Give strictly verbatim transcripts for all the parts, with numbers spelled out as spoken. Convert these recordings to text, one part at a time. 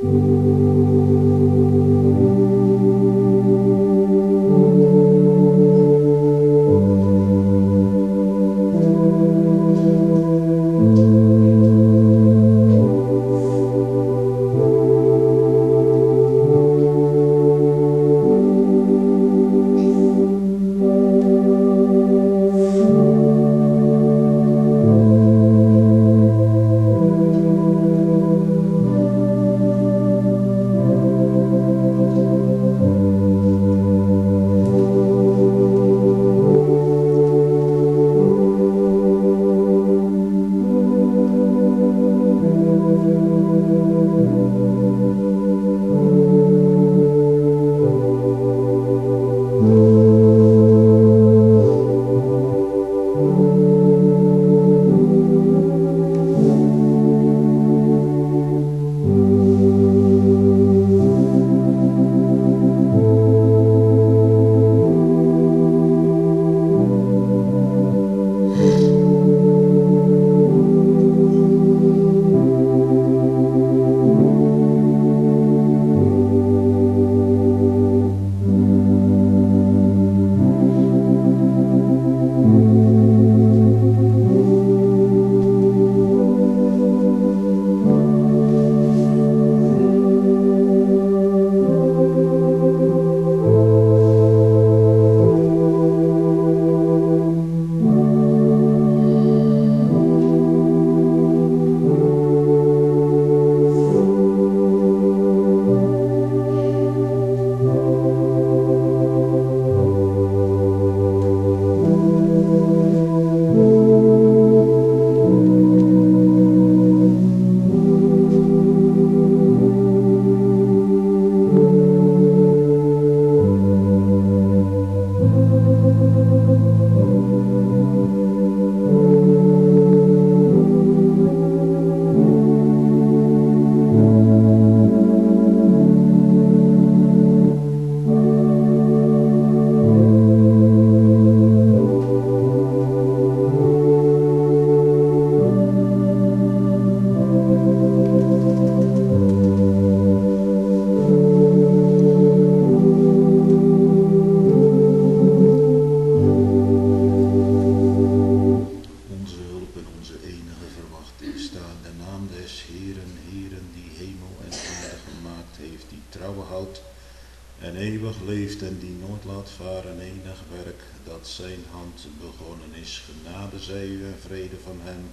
zijn hand begonnen is. Genade zij u en vrede van hem,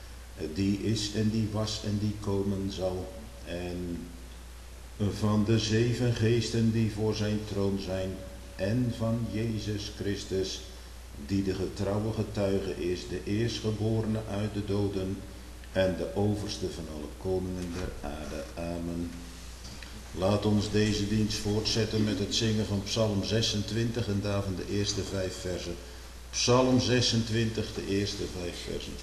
die is en die was en die komen zal. En van de zeven geesten die voor zijn troon zijn. En van Jezus Christus, die de getrouwe getuige is, de eerstgeborene uit de doden en de overste van alle koningen der aarde. Amen. Laat ons deze dienst voortzetten met het zingen van Psalm zesentwintig en daarvan de eerste vijf versen. Psalm zesentwintig, de eerste vijf versen.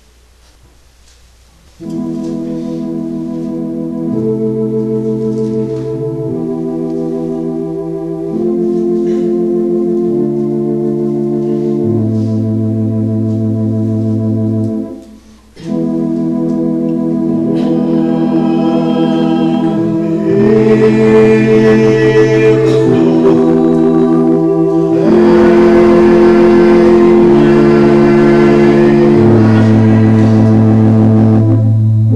Thank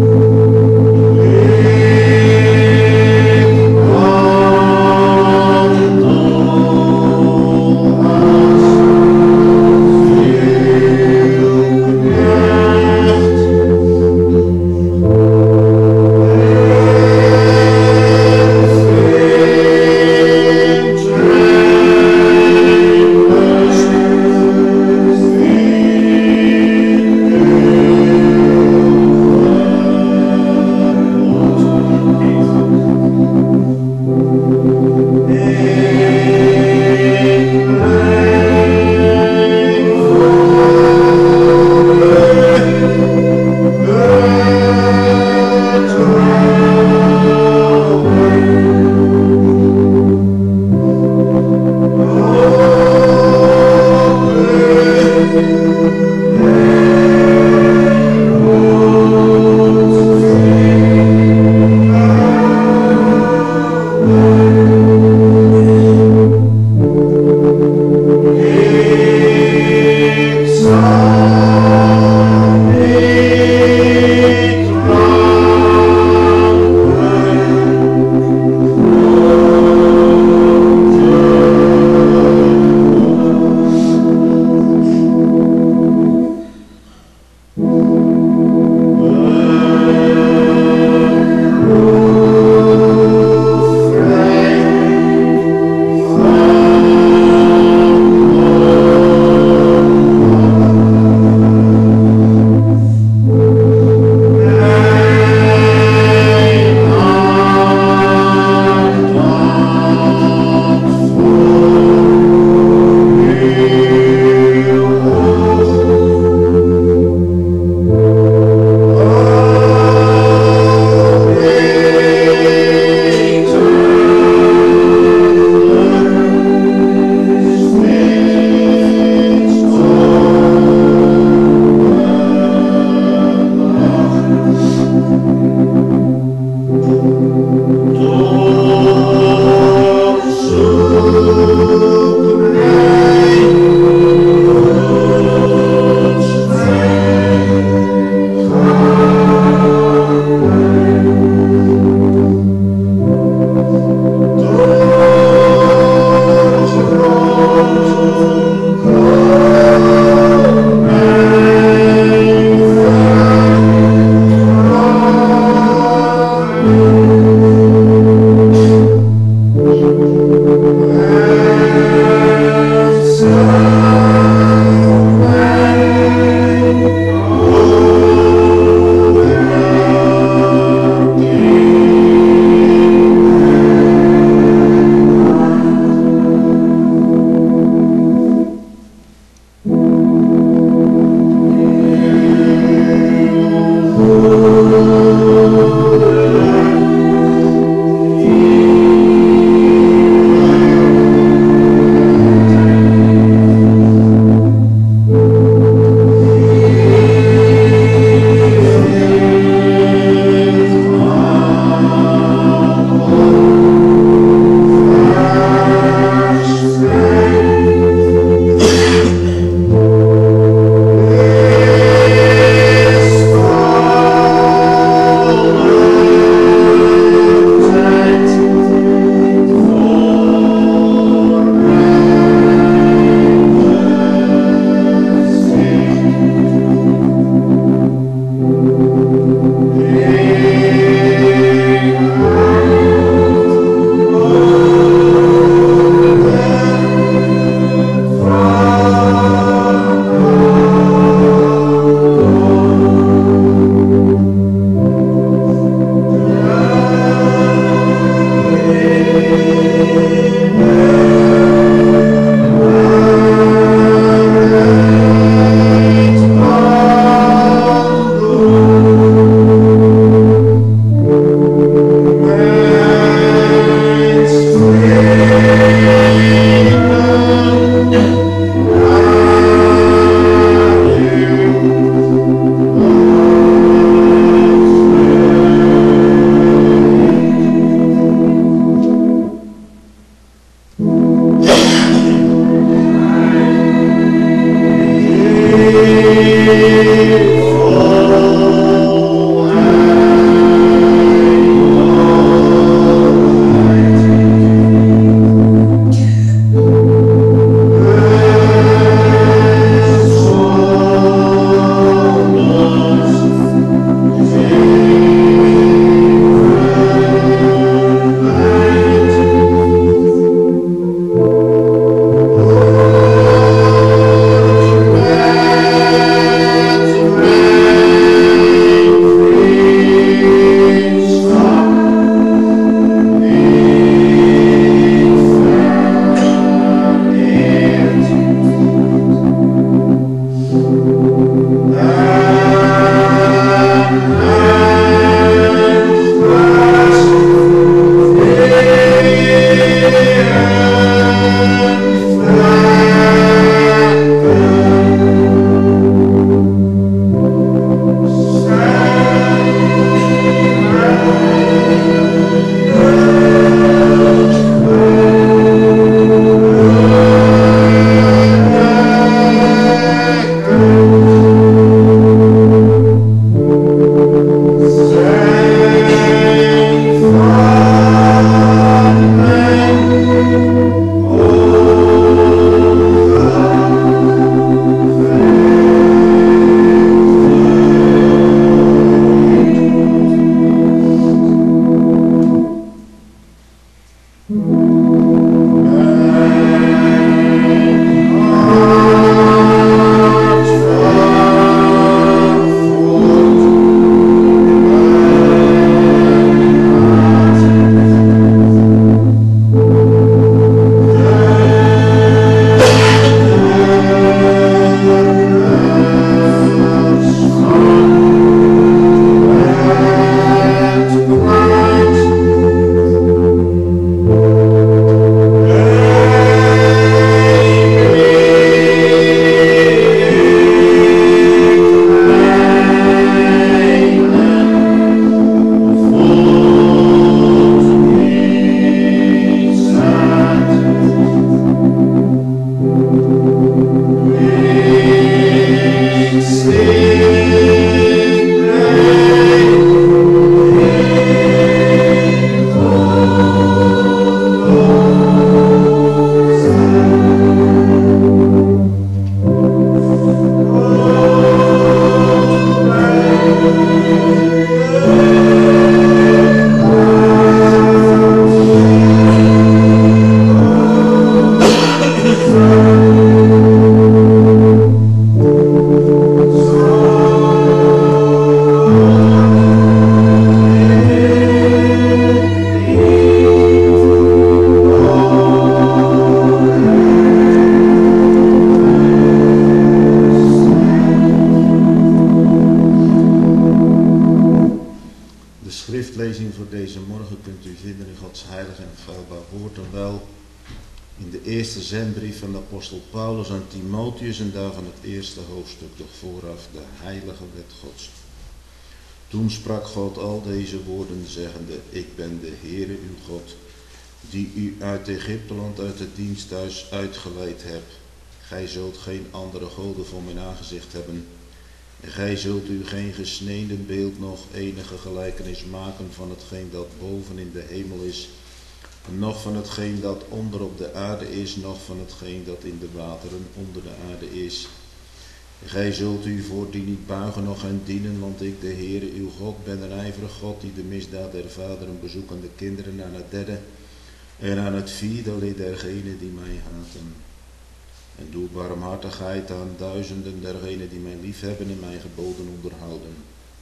deze morgen kunt u vinden in Gods heilig en feilbaar woord, dan wel in de eerste zendbrief van de apostel Paulus aan Timotheus en daarvan het eerste hoofdstuk, doch vooraf de heilige wet Gods. Toen sprak God al deze woorden zeggende, ik ben de Heere uw God, die u uit Egypteland, uit het diensthuis uitgeleid heb. Gij zult geen andere goden voor mijn aangezicht hebben. En gij zult u geen gesneden beeld nog enige gelijkenis maken van hetgeen dat boven in de hemel is, noch van hetgeen dat onder op de aarde is, noch van hetgeen dat in de wateren onder de aarde is. Gij zult u voor die niet buigen noch hen dienen, want ik, de Heere uw God, ben een ijverig God, die de misdaad der vaderen bezoekt aan de kinderen aan het derde en aan het vierde lid dergenen die mij haten. En doe barmhartigheid aan duizenden dergenen die mij liefhebben en mijn geboden onderhouden.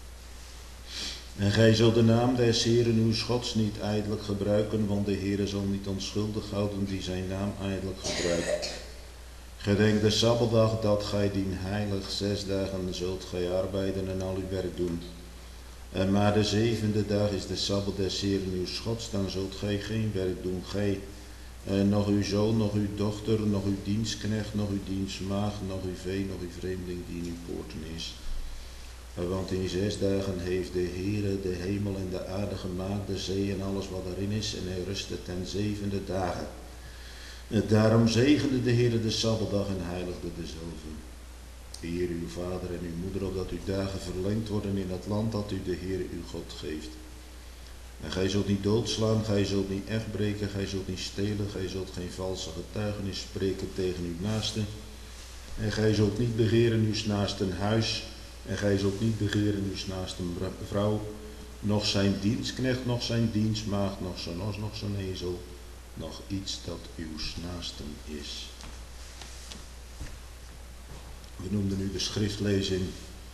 En gij zult de naam des Heeren uw Gods niet ijdelijk gebruiken, want de Heere zal niet onschuldig houden die zijn naam ijdelijk gebruikt. Gedenk de Sabbatdag dat gij dien heilig, zes dagen zult gij arbeiden en al uw werk doen. En maar de zevende dag is de Sabbat des Heeren uw Gods, dan zult gij geen werk doen, gij, en nog uw zoon, nog uw dochter, nog uw dienstknecht, nog uw dienstmaagd, nog uw vee, nog uw vreemdeling die in uw poorten is. Want in zes dagen heeft de Heere de hemel en de aarde gemaakt, de zee en alles wat erin is, en hij rustte ten zevende dagen. Daarom zegende de Heere de Sabbatdag en heiligde dezelve. Eer uw vader en uw moeder, opdat uw dagen verlengd worden in het land dat u de Heere uw God geeft. En gij zult niet doodslaan, gij zult niet echt breken, gij zult niet stelen, gij zult geen valse getuigenis spreken tegen uw naaste. En gij zult niet begeren uw naasten huis, en gij zult niet begeren uw naasten vrouw, noch zijn dienstknecht, noch zijn dienstmaagd, noch zijn os, noch zijn ezel, nog iets dat uw naasten is. We noemden nu de schriftlezing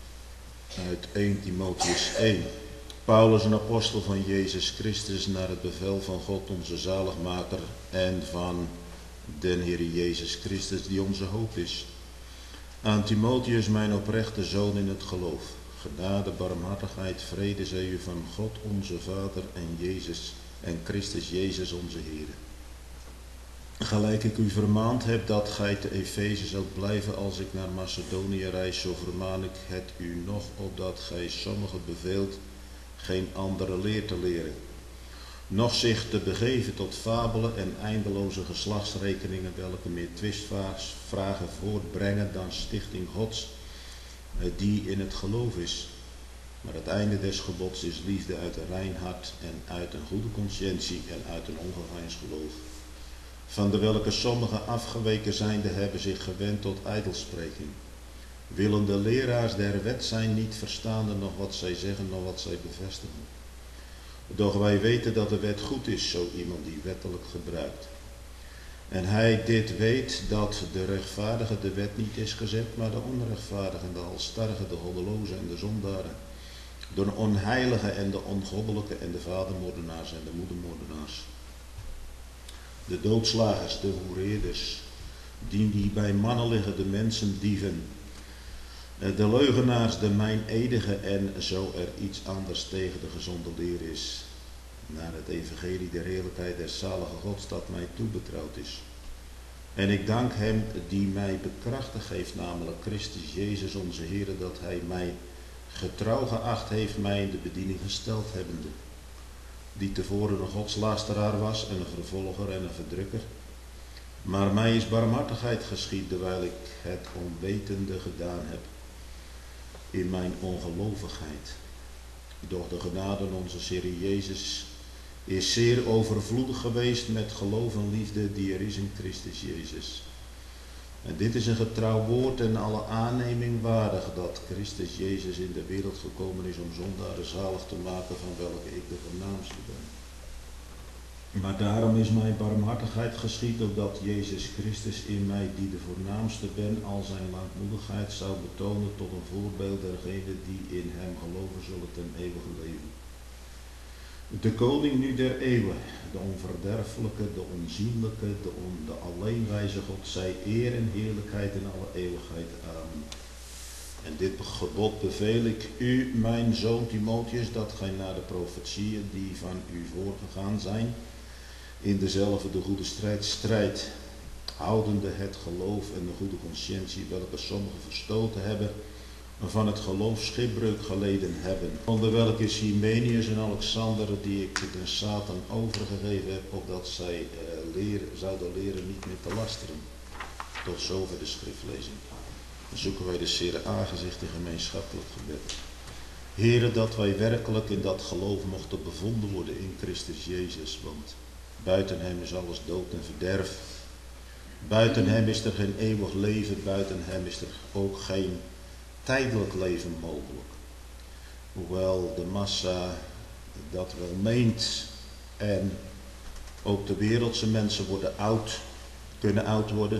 uit eerste Timotheus één. Paulus, een apostel van Jezus Christus, naar het bevel van God onze zaligmaker en van den Heere Jezus Christus, die onze hoop is. Aan Timotheus, mijn oprechte zoon in het geloof. Genade, barmhartigheid, vrede zij u van God onze Vader en Jezus en Christus Jezus onze Heere. Gelijk ik u vermaand heb dat gij te Efeze zult blijven als ik naar Macedonië reis, zo vermaan ik het u nog opdat gij sommigen beveelt geen andere leer te leren, noch zich te begeven tot fabelen en eindeloze geslachtsrekeningen, welke meer twistvragen voortbrengen dan stichting Gods, die in het geloof is. Maar het einde des gebods is liefde uit een rein hart en uit een goede consciëntie en uit een ongeveinsd geloof. Van de welke sommigen afgeweken zijnde hebben zich gewend tot ijdelspreking. Willende leraars der wet zijn, niet verstaande nog wat zij zeggen, nog wat zij bevestigen. Doch wij weten dat de wet goed is, zo iemand die wettelijk gebruikt. En hij dit weet, dat de rechtvaardige de wet niet is gezet, maar de onrechtvaardige, de halsstarrige, de goddeloze en de zondaren. De onheilige en de ongoddelijke en de vadermoordenaars en de moedermoordenaars. De doodslagers, de hoereerders, die die bij mannen liggen, de mensen dieven, de leugenaars, de meineedigen en zo er iets anders tegen de gezonde leer is, naar het evangelie der heerlijkheid des zalige Gods dat mij toebetrouwd is. En ik dank hem die mij bekrachtigd heeft, namelijk Christus Jezus onze Heer, dat hij mij getrouw geacht heeft, mij in de bediening gesteld hebbende, die tevoren een godslasteraar was en een vervolger en een verdrukker. Maar mij is barmhartigheid geschied, terwijl ik het onwetende gedaan heb in mijn ongelovigheid. Doch de genade onze Heer Jezus is zeer overvloedig geweest met geloof en liefde die er is in Christus Jezus. En dit is een getrouw woord en alle aanneming waardig, dat Christus Jezus in de wereld gekomen is om zondaren zalig te maken, van welke ik de voornaamste ben. Maar daarom is mijn barmhartigheid geschied, opdat Jezus Christus in mij, die de voornaamste ben, al zijn langmoedigheid zou betonen tot een voorbeeld dergenen die in hem geloven zullen ten eeuwige leven. De koning nu der eeuwen, de onverderfelijke, de onzienlijke, de, on, de alleenwijze God, zij eer en heerlijkheid in alle eeuwigheid. Amen. En dit gebod beveel ik u, mijn zoon Timotheus, dat gij naar de profetieën die van u voorgegaan zijn, in dezelfde de goede strijd strijdt, houdende het geloof en de goede conscientie, welke sommigen verstoten hebben, en van het geloof schipbreuk geleden hebben. Onder welke is Hymenius en Alexander, die ik den Satan overgegeven heb, opdat zij uh, leren, zouden leren niet meer te lasteren. Tot zover de schriftlezing. Dan zoeken wij de Heere aangezicht in gemeenschappelijk gebed. Heere, dat wij werkelijk in dat geloof mochten bevonden worden in Christus Jezus, want buiten hem is alles dood en verderf. Buiten hem is er geen eeuwig leven, buiten hem is er ook geen tijdelijk leven mogelijk. Hoewel de massa dat wel meent en ook de wereldse mensen worden oud, kunnen oud worden.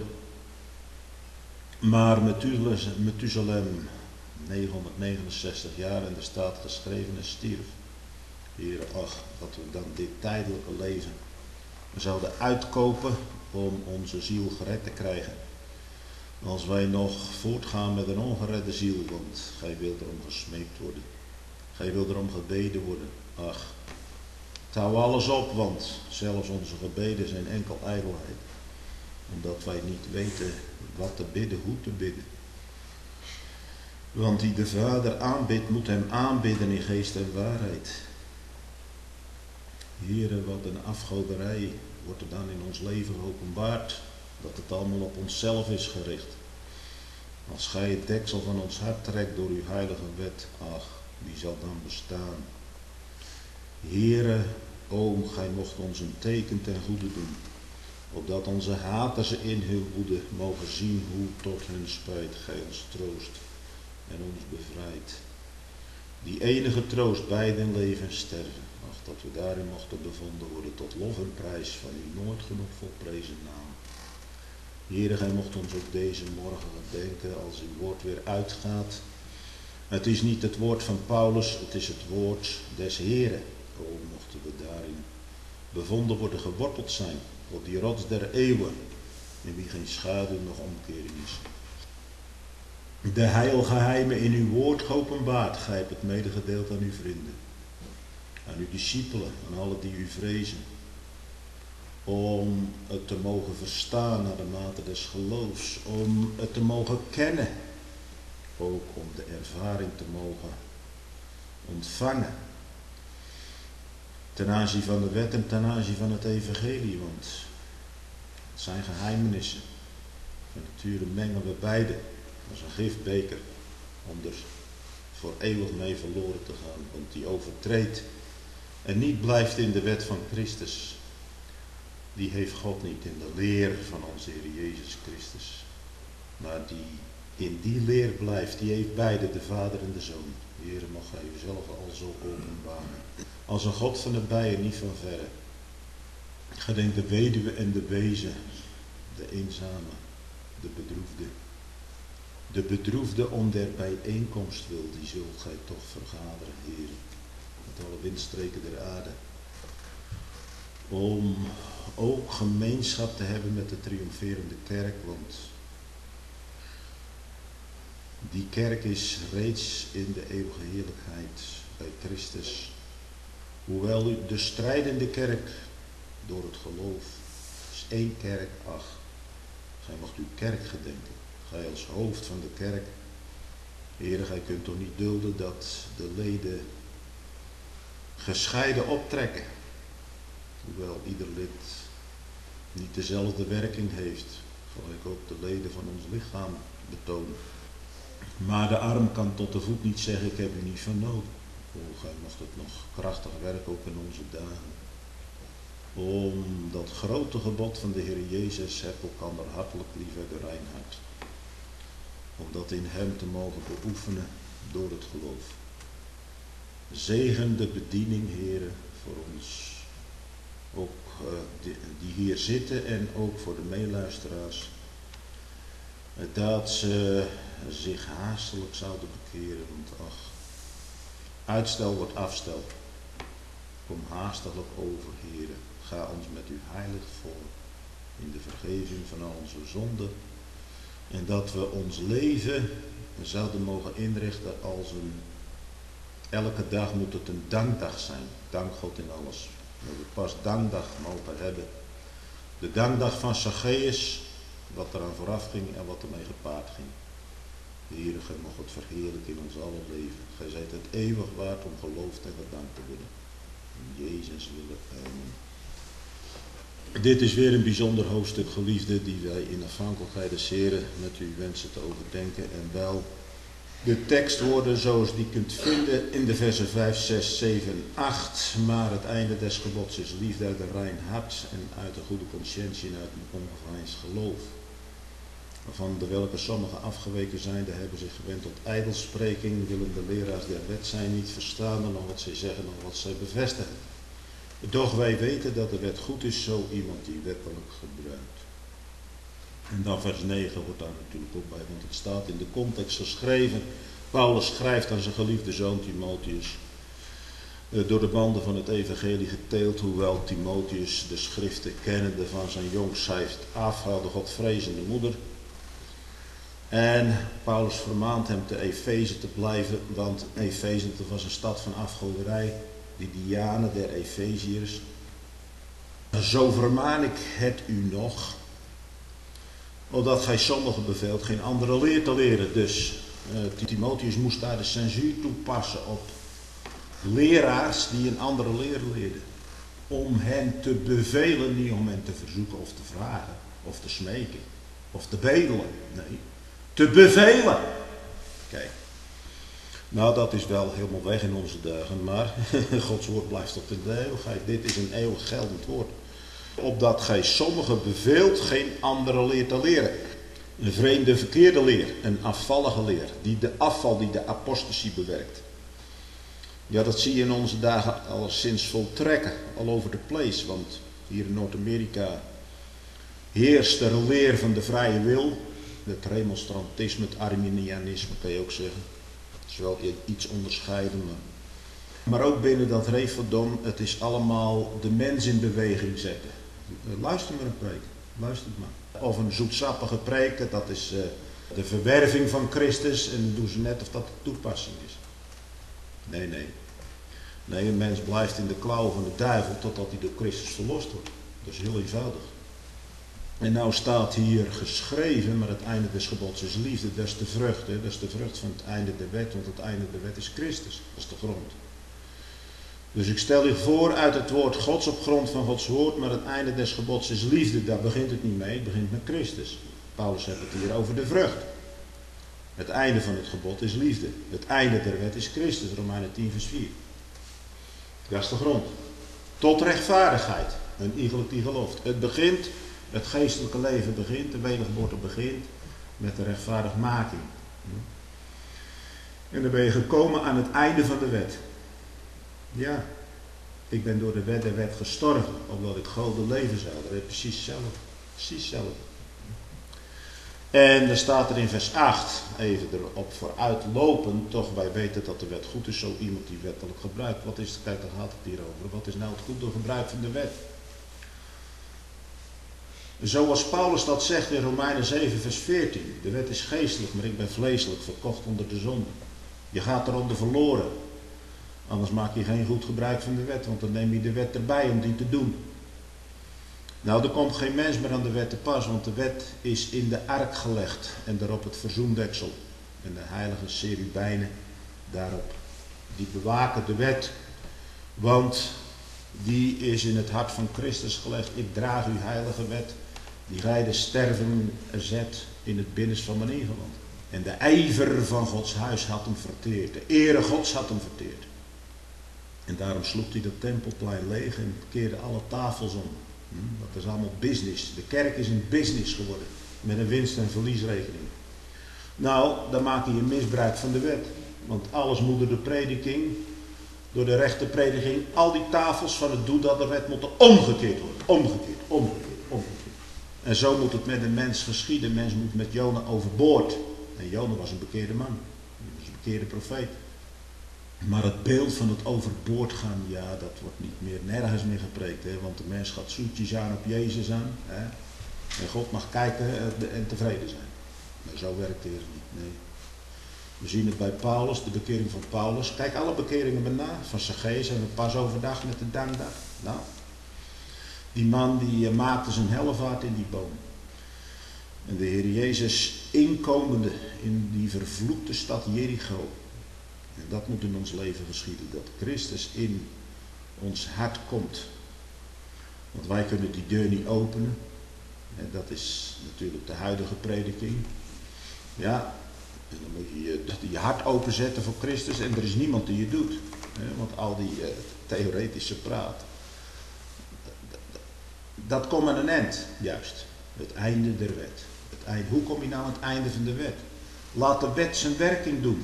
Maar Methuselem, negenhonderdnegenenzestig jaar, en er staat geschreven en stierf. Heer, ach, dat we dan dit tijdelijke leven zouden uitkopen om onze ziel gered te krijgen. Als wij nog voortgaan met een ongeredde ziel, want gij wilt erom gesmeekt worden. Gij wilt erom gebeden worden. Ach, touw alles op, want zelfs onze gebeden zijn enkel ijdelheid. Omdat wij niet weten wat te bidden, hoe te bidden. Want die de Vader aanbidt, moet hem aanbidden in geest en waarheid. Heere, wat een afgoderij wordt er dan in ons leven geopenbaard, dat het allemaal op onszelf is gericht. Als gij het deksel van ons hart trekt door uw heilige wet, ach, wie zal dan bestaan? Heere, o, gij mocht ons een teken ten goede doen, opdat onze haters in hun woede mogen zien hoe tot hun spijt gij ons troost en ons bevrijdt. Die enige troost bij den leven en sterven, ach, dat we daarin mochten bevonden worden tot lof en prijs van uw nooit genoeg volprezen naam. Heere, gij mocht ons ook deze morgen gedenken als uw woord weer uitgaat. Het is niet het woord van Paulus, het is het woord des Heeren. O, mochten we daarin bevonden worden, geworteld zijn op die rots der eeuwen, in wie geen schaduw nog omkering is. De heilgeheimen in uw woord geopenbaard, gij hebt het medegedeeld aan uw vrienden, aan uw discipelen, aan alle die u vrezen, om het te mogen verstaan naar de mate des geloofs, om het te mogen kennen, ook om de ervaring te mogen ontvangen, ten aanzien van de wet en ten aanzien van het evangelie, want het zijn geheimenissen. Van nature mengen we beide als een gifbeker, om er voor eeuwig mee verloren te gaan, want die overtreedt en niet blijft in de wet van Christus, die heeft God niet in de leer van onze Heer Jezus Christus. Maar die in die leer blijft, die heeft beide, de Vader en de Zoon. Heere, mag gij uzelf al zo openbaren. Als een God van de bijen, niet van verre. Gedenk de weduwe en de wezen, de eenzame, de bedroefde. De bedroefde om der bijeenkomst wil, die zult gij toch vergaderen, Heere, met alle windstreken der aarde. Om ook gemeenschap te hebben met de triomferende kerk, want die kerk is reeds in de eeuwige heerlijkheid bij Christus. Hoewel u de strijdende kerk door het geloof is één kerk, ach, gij mocht uw kerk gedenken. Gij als hoofd van de kerk, Heere, gij kunt toch niet dulden dat de leden gescheiden optrekken. Hoewel ieder lid niet dezelfde werking heeft, gelijk ook de leden van ons lichaam betonen. Maar de arm kan tot de voet niet zeggen, ik heb u niet van nodig. O, gij mocht het nog krachtig werken ook in onze dagen. Om dat grote gebod van de Heer Jezus, heb elkander hartelijk lief uit de reinheid. Om dat in hem te mogen beoefenen door het geloof. Zegen de bediening, Heere, voor ons. Ook uh, die, die hier zitten en ook voor de meeluisteraars. Dat ze zich haastelijk zouden bekeren, want ach, uitstel wordt afstel. Kom haastiglijk over, Heere. Ga ons met uw heilig voor in de vergeving van al onze zonden. En dat we ons leven zouden mogen inrichten als een, elke dag moet het een dankdag zijn. Dank God in alles. Dat we pas dankdag mogen hebben. De dankdag van Zacchaeus, wat eraan vooraf ging en wat ermee gepaard ging. Heere, gij mag het verheerlijken in ons alle leven. Gij zijt het eeuwig waard om geloofd en gedankt te worden. In Jezus willen. Amen. Dit is weer een bijzonder hoofdstuk, geliefden, die wij in afhankelijkheid des Heren met u wensen te overdenken. En wel de tekstwoorden zoals die kunt vinden in de versen vijf, zes, zeven, acht. Maar het einde des gebods is liefde uit een rein hart en uit een goede consciëntie en uit een ongeveinsd geloof. Van de welke sommigen afgeweken zijn, die hebben zich gewend tot ijdelspreking, willen de leraars der wet zijn niet verstaan, nog wat zij zeggen, nog wat zij bevestigen. Doch wij weten dat de wet goed is, zo iemand die wettelijk gebruikt. En dan vers negen wordt daar natuurlijk ook bij, want het staat in de context geschreven. Paulus schrijft aan zijn geliefde zoon Timotheus, door de banden van het evangelie geteeld, hoewel Timotheus de schriften kennende van zijn jongs heeft af, had de godvrezende moeder. En Paulus vermaant hem te Efeze te blijven, want Efeze was een stad van afgoderij, die Diane der Efeziërs. Zo vermaan ik het u nog, opdat gij sommigen beveelt geen andere leer te leren. Dus uh, Timotheus moest daar de censuur toepassen op leraars die een andere leer leerden. Om hen te bevelen, niet om hen te verzoeken of te vragen, of te smeken, of te bedelen. Nee, te bevelen. Kijk, nou dat is wel helemaal weg in onze dagen, maar Gods woord blijft tot in de eeuwigheid. Dit is een eeuwig geldend woord. Opdat gij sommigen beveelt geen andere leer te leren. Een vreemde verkeerde leer, een afvallige leer, die de afval die de apostasie bewerkt. Ja, dat zie je in onze dagen al sinds voltrekken, all over the place, want hier in Noord-Amerika heerst de leer van de vrije wil, het remonstrantisme, het arminianisme kan je ook zeggen. Het is wel iets onderscheiden, maar, maar ook binnen dat refordom, het is allemaal de mens in beweging zetten. Luister maar een preek, luister maar. Of een zoetsappige preek, dat is uh, de verwerving van Christus en dan doen ze net of dat de toepassing is. Nee, nee. Nee, een mens blijft in de klauw van de duivel totdat hij door Christus verlost wordt. Dat is heel eenvoudig. En nou staat hier geschreven, maar het einde des gebods is liefde, dat is de vrucht. Hè? Dat is de vrucht van het einde der wet, want het einde der wet is Christus. Dat is de grond. Dus ik stel je voor uit het woord Gods op grond van Gods woord, maar het einde des gebods is liefde. Daar begint het niet mee, het begint met Christus. Paulus heeft het hier over de vrucht. Het einde van het gebod is liefde. Het einde der wet is Christus, Romeinen tien vers vier. Dat is de grond. Tot rechtvaardigheid, een iegelijk die gelooft. Het begint, het geestelijke leven begint, de wedergeboorte begint met de rechtvaardigmaking. En dan ben je gekomen aan het einde van de wet. Ja, ik ben door de wet der wet gestorven, opdat ik goden leven zou. Dat is precies hetzelfde. Precies hetzelfde. En dan staat er in vers acht, even erop vooruitlopend, toch wij weten dat de wet goed is, zo iemand die wettelijk gebruikt. Wat is, kijk, daar gaat het hier over. Wat is nou het goede gebruik van de wet? Zoals Paulus dat zegt in Romeinen zeven vers veertien. De wet is geestelijk, maar ik ben vleeselijk, verkocht onder de zonde. Je gaat eronder verloren. Anders maak je geen goed gebruik van de wet, want dan neem je de wet erbij om die te doen. Nou, er komt geen mens meer aan de wet te pas, want de wet is in de ark gelegd en daarop het verzoendeksel. En de heilige cherubijnen daarop, die bewaken de wet, want die is in het hart van Christus gelegd. Ik draag uw heilige wet, die gij de sterven zet in het binnenst van mijn ingewand. En de ijver van Gods huis had hem verteerd, de ere Gods had hem verteerd. En daarom sloeg hij dat tempelplein leeg en keerde alle tafels om. Dat is allemaal business. De kerk is een business geworden. Met een winst- en verliesrekening. Nou, dan maak je een misbruik van de wet. Want alles moet door de prediking, door de rechte prediking, al die tafels van het doel dat de wet moeten omgekeerd worden. Omgekeerd, omgekeerd, omgekeerd. En zo moet het met een mens geschieden. Een mens moet met Jona overboord. En Jona was een bekeerde man. Hij was een bekeerde profeet. Maar het beeld van het overboord gaan, ja, dat wordt niet meer, nergens meer gepreekt. Hè? Want de mens gaat zoetjes aan op Jezus aan. Hè? En God mag kijken en tevreden zijn. Maar zo werkt het niet, nee. We zien het bij Paulus, de bekering van Paulus. Kijk alle bekeringen maar na. Van Zacchaeus en pas overdag met de dankdag. Nou, die man die maakte zijn hellevaart in die boom. En de Heer Jezus inkomende in die vervloekte stad Jericho. En dat moet in ons leven geschieden. Dat Christus in ons hart komt. Want wij kunnen die deur niet openen. En dat is natuurlijk de huidige prediking. Ja, en dan moet je je, je hart openzetten voor Christus en er is niemand die je doet. Want al die uh, theoretische praat. Dat komt aan een eind, juist. Het einde der wet. Het einde. Hoe kom je nou aan het einde van de wet? Laat de wet zijn werking doen.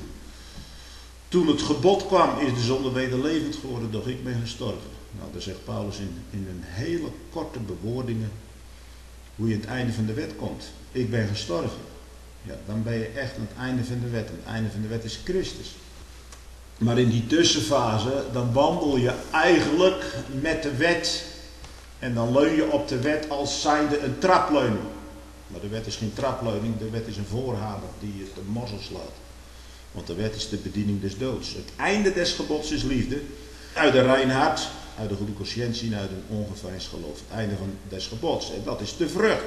Toen het gebod kwam, is de zonde wederlevend geworden, doch ik ben gestorven. Nou, daar zegt Paulus in, in een hele korte bewoordingen hoe je aan het einde van de wet komt. Ik ben gestorven. Ja, dan ben je echt aan het einde van de wet. En het einde van de wet is Christus. Maar in die tussenfase, dan wandel je eigenlijk met de wet. En dan leun je op de wet als zijnde een trapleuning. Maar de wet is geen trapleuning, de wet is een voorhamer die je de morzel slaat. Want de wet is de bediening des doods. Het einde des gebods is liefde. Uit een rein hart, uit een goede conscientie en uit een ongeveinsd geloof. Het einde van des gebods. En dat is de vrucht.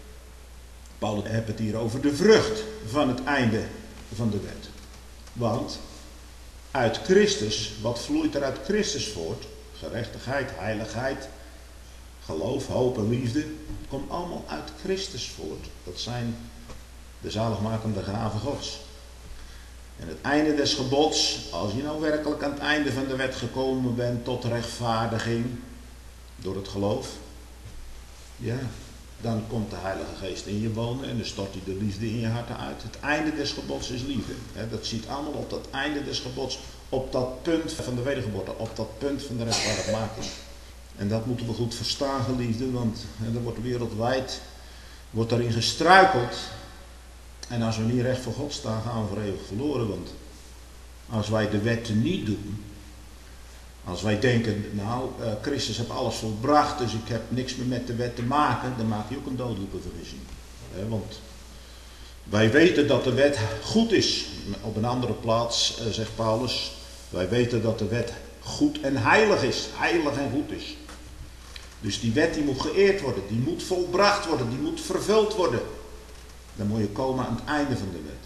Paulus heeft het hier over de vrucht van het einde van de wet. Want uit Christus, wat vloeit er uit Christus voort? Gerechtigheid, heiligheid, geloof, hoop en liefde. Komt allemaal uit Christus voort. Dat zijn de zaligmakende gaven Gods. En het einde des gebods, als je nou werkelijk aan het einde van de wet gekomen bent tot rechtvaardiging door het geloof, ja, dan komt de Heilige Geest in je wonen en dan stort hij de liefde in je hart uit. Het einde des gebods is liefde. Dat ziet allemaal op dat einde des gebods, op dat punt van de wedergeboorte, op dat punt van de rechtvaardigmaking. En dat moeten we goed verstaan, geliefden, want er wordt wereldwijd wordt daarin gestruikeld. En als we niet recht voor God staan, gaan we voor eeuwig verloren. Want als wij de wetten niet doen, als wij denken, nou, uh, Christus heeft alles volbracht, dus ik heb niks meer met de wet te maken, dan maak je ook een dodelijke vergissing. He, want wij weten dat de wet goed is. Op een andere plaats uh, zegt Paulus, wij weten dat de wet goed en heilig is. Heilig en goed is. Dus die wet die moet geëerd worden, die moet volbracht worden, die moet vervuld worden. Dan moet je komen aan het einde van de wet.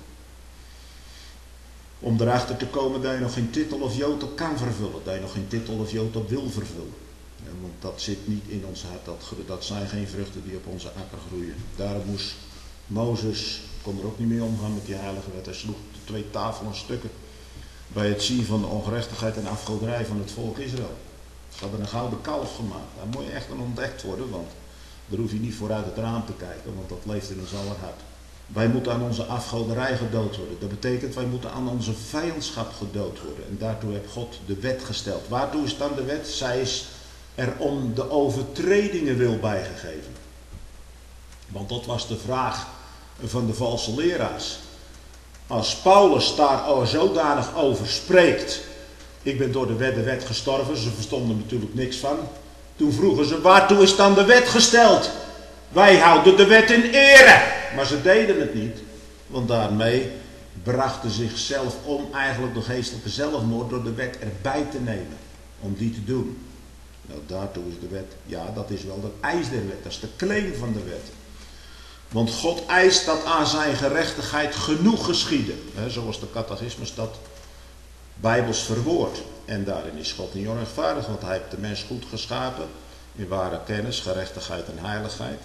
Om erachter te komen dat je nog geen titel of jotel kan vervullen. Dat je nog geen titel of jotel wil vervullen. Ja, want dat zit niet in ons hart. Dat, dat zijn geen vruchten die op onze akker groeien. Daarom moest Mozes, kon er ook niet mee omgaan met die heilige wet. Hij sloeg de twee tafelen stukken. Bij het zien van de ongerechtigheid en afgoderij van het volk Israël. Ze hadden een gouden kalf gemaakt. Daar moet je echt aan ontdekt worden. Want daar hoef je niet vooruit het raam te kijken. Want dat leeft in ons aller hart. Wij moeten aan onze afgoderij gedood worden. Dat betekent, wij moeten aan onze vijandschap gedood worden. En daartoe heeft God de wet gesteld. Waartoe is dan de wet? Zij is er om de overtredingen wil bijgegeven. Want dat was de vraag van de valse leraars. Als Paulus daar zodanig over spreekt. Ik ben door de wet de wet gestorven. Ze verstonden natuurlijk niks van. Toen vroegen ze, waartoe is dan de wet gesteld? Wij houden de wet in ere. Maar ze deden het niet, want daarmee brachten ze zichzelf om eigenlijk de geestelijke zelfmoord door de wet erbij te nemen. Om die te doen. Nou, daartoe is de wet, ja, dat is wel de eis der wet, dat is de claim van de wet. Want God eist dat aan zijn gerechtigheid genoeg geschieden. He, zoals de catechismus dat bijbels verwoordt. En daarin is God niet onrechtvaardig, want hij heeft de mens goed geschapen. In ware kennis, gerechtigheid en heiligheid.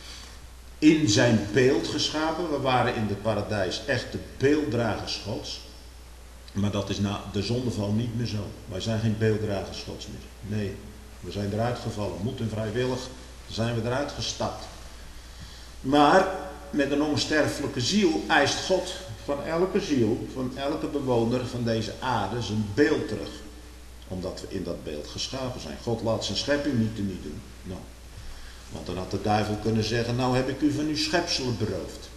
In zijn beeld geschapen. We waren in het paradijs echt de beelddragers Gods. Maar dat is na de zondeval niet meer zo. Wij zijn geen beelddragers Gods meer. Nee, we zijn eruit gevallen. Moed en vrijwillig zijn we eruit gestapt. Maar met een onsterfelijke ziel eist God van elke ziel, van elke bewoner van deze aarde zijn beeld terug. Omdat we in dat beeld geschapen zijn. God laat zijn schepping niet teniet doen. Nou. Want dan had de duivel kunnen zeggen, nou heb ik u van uw schepselen beroofd.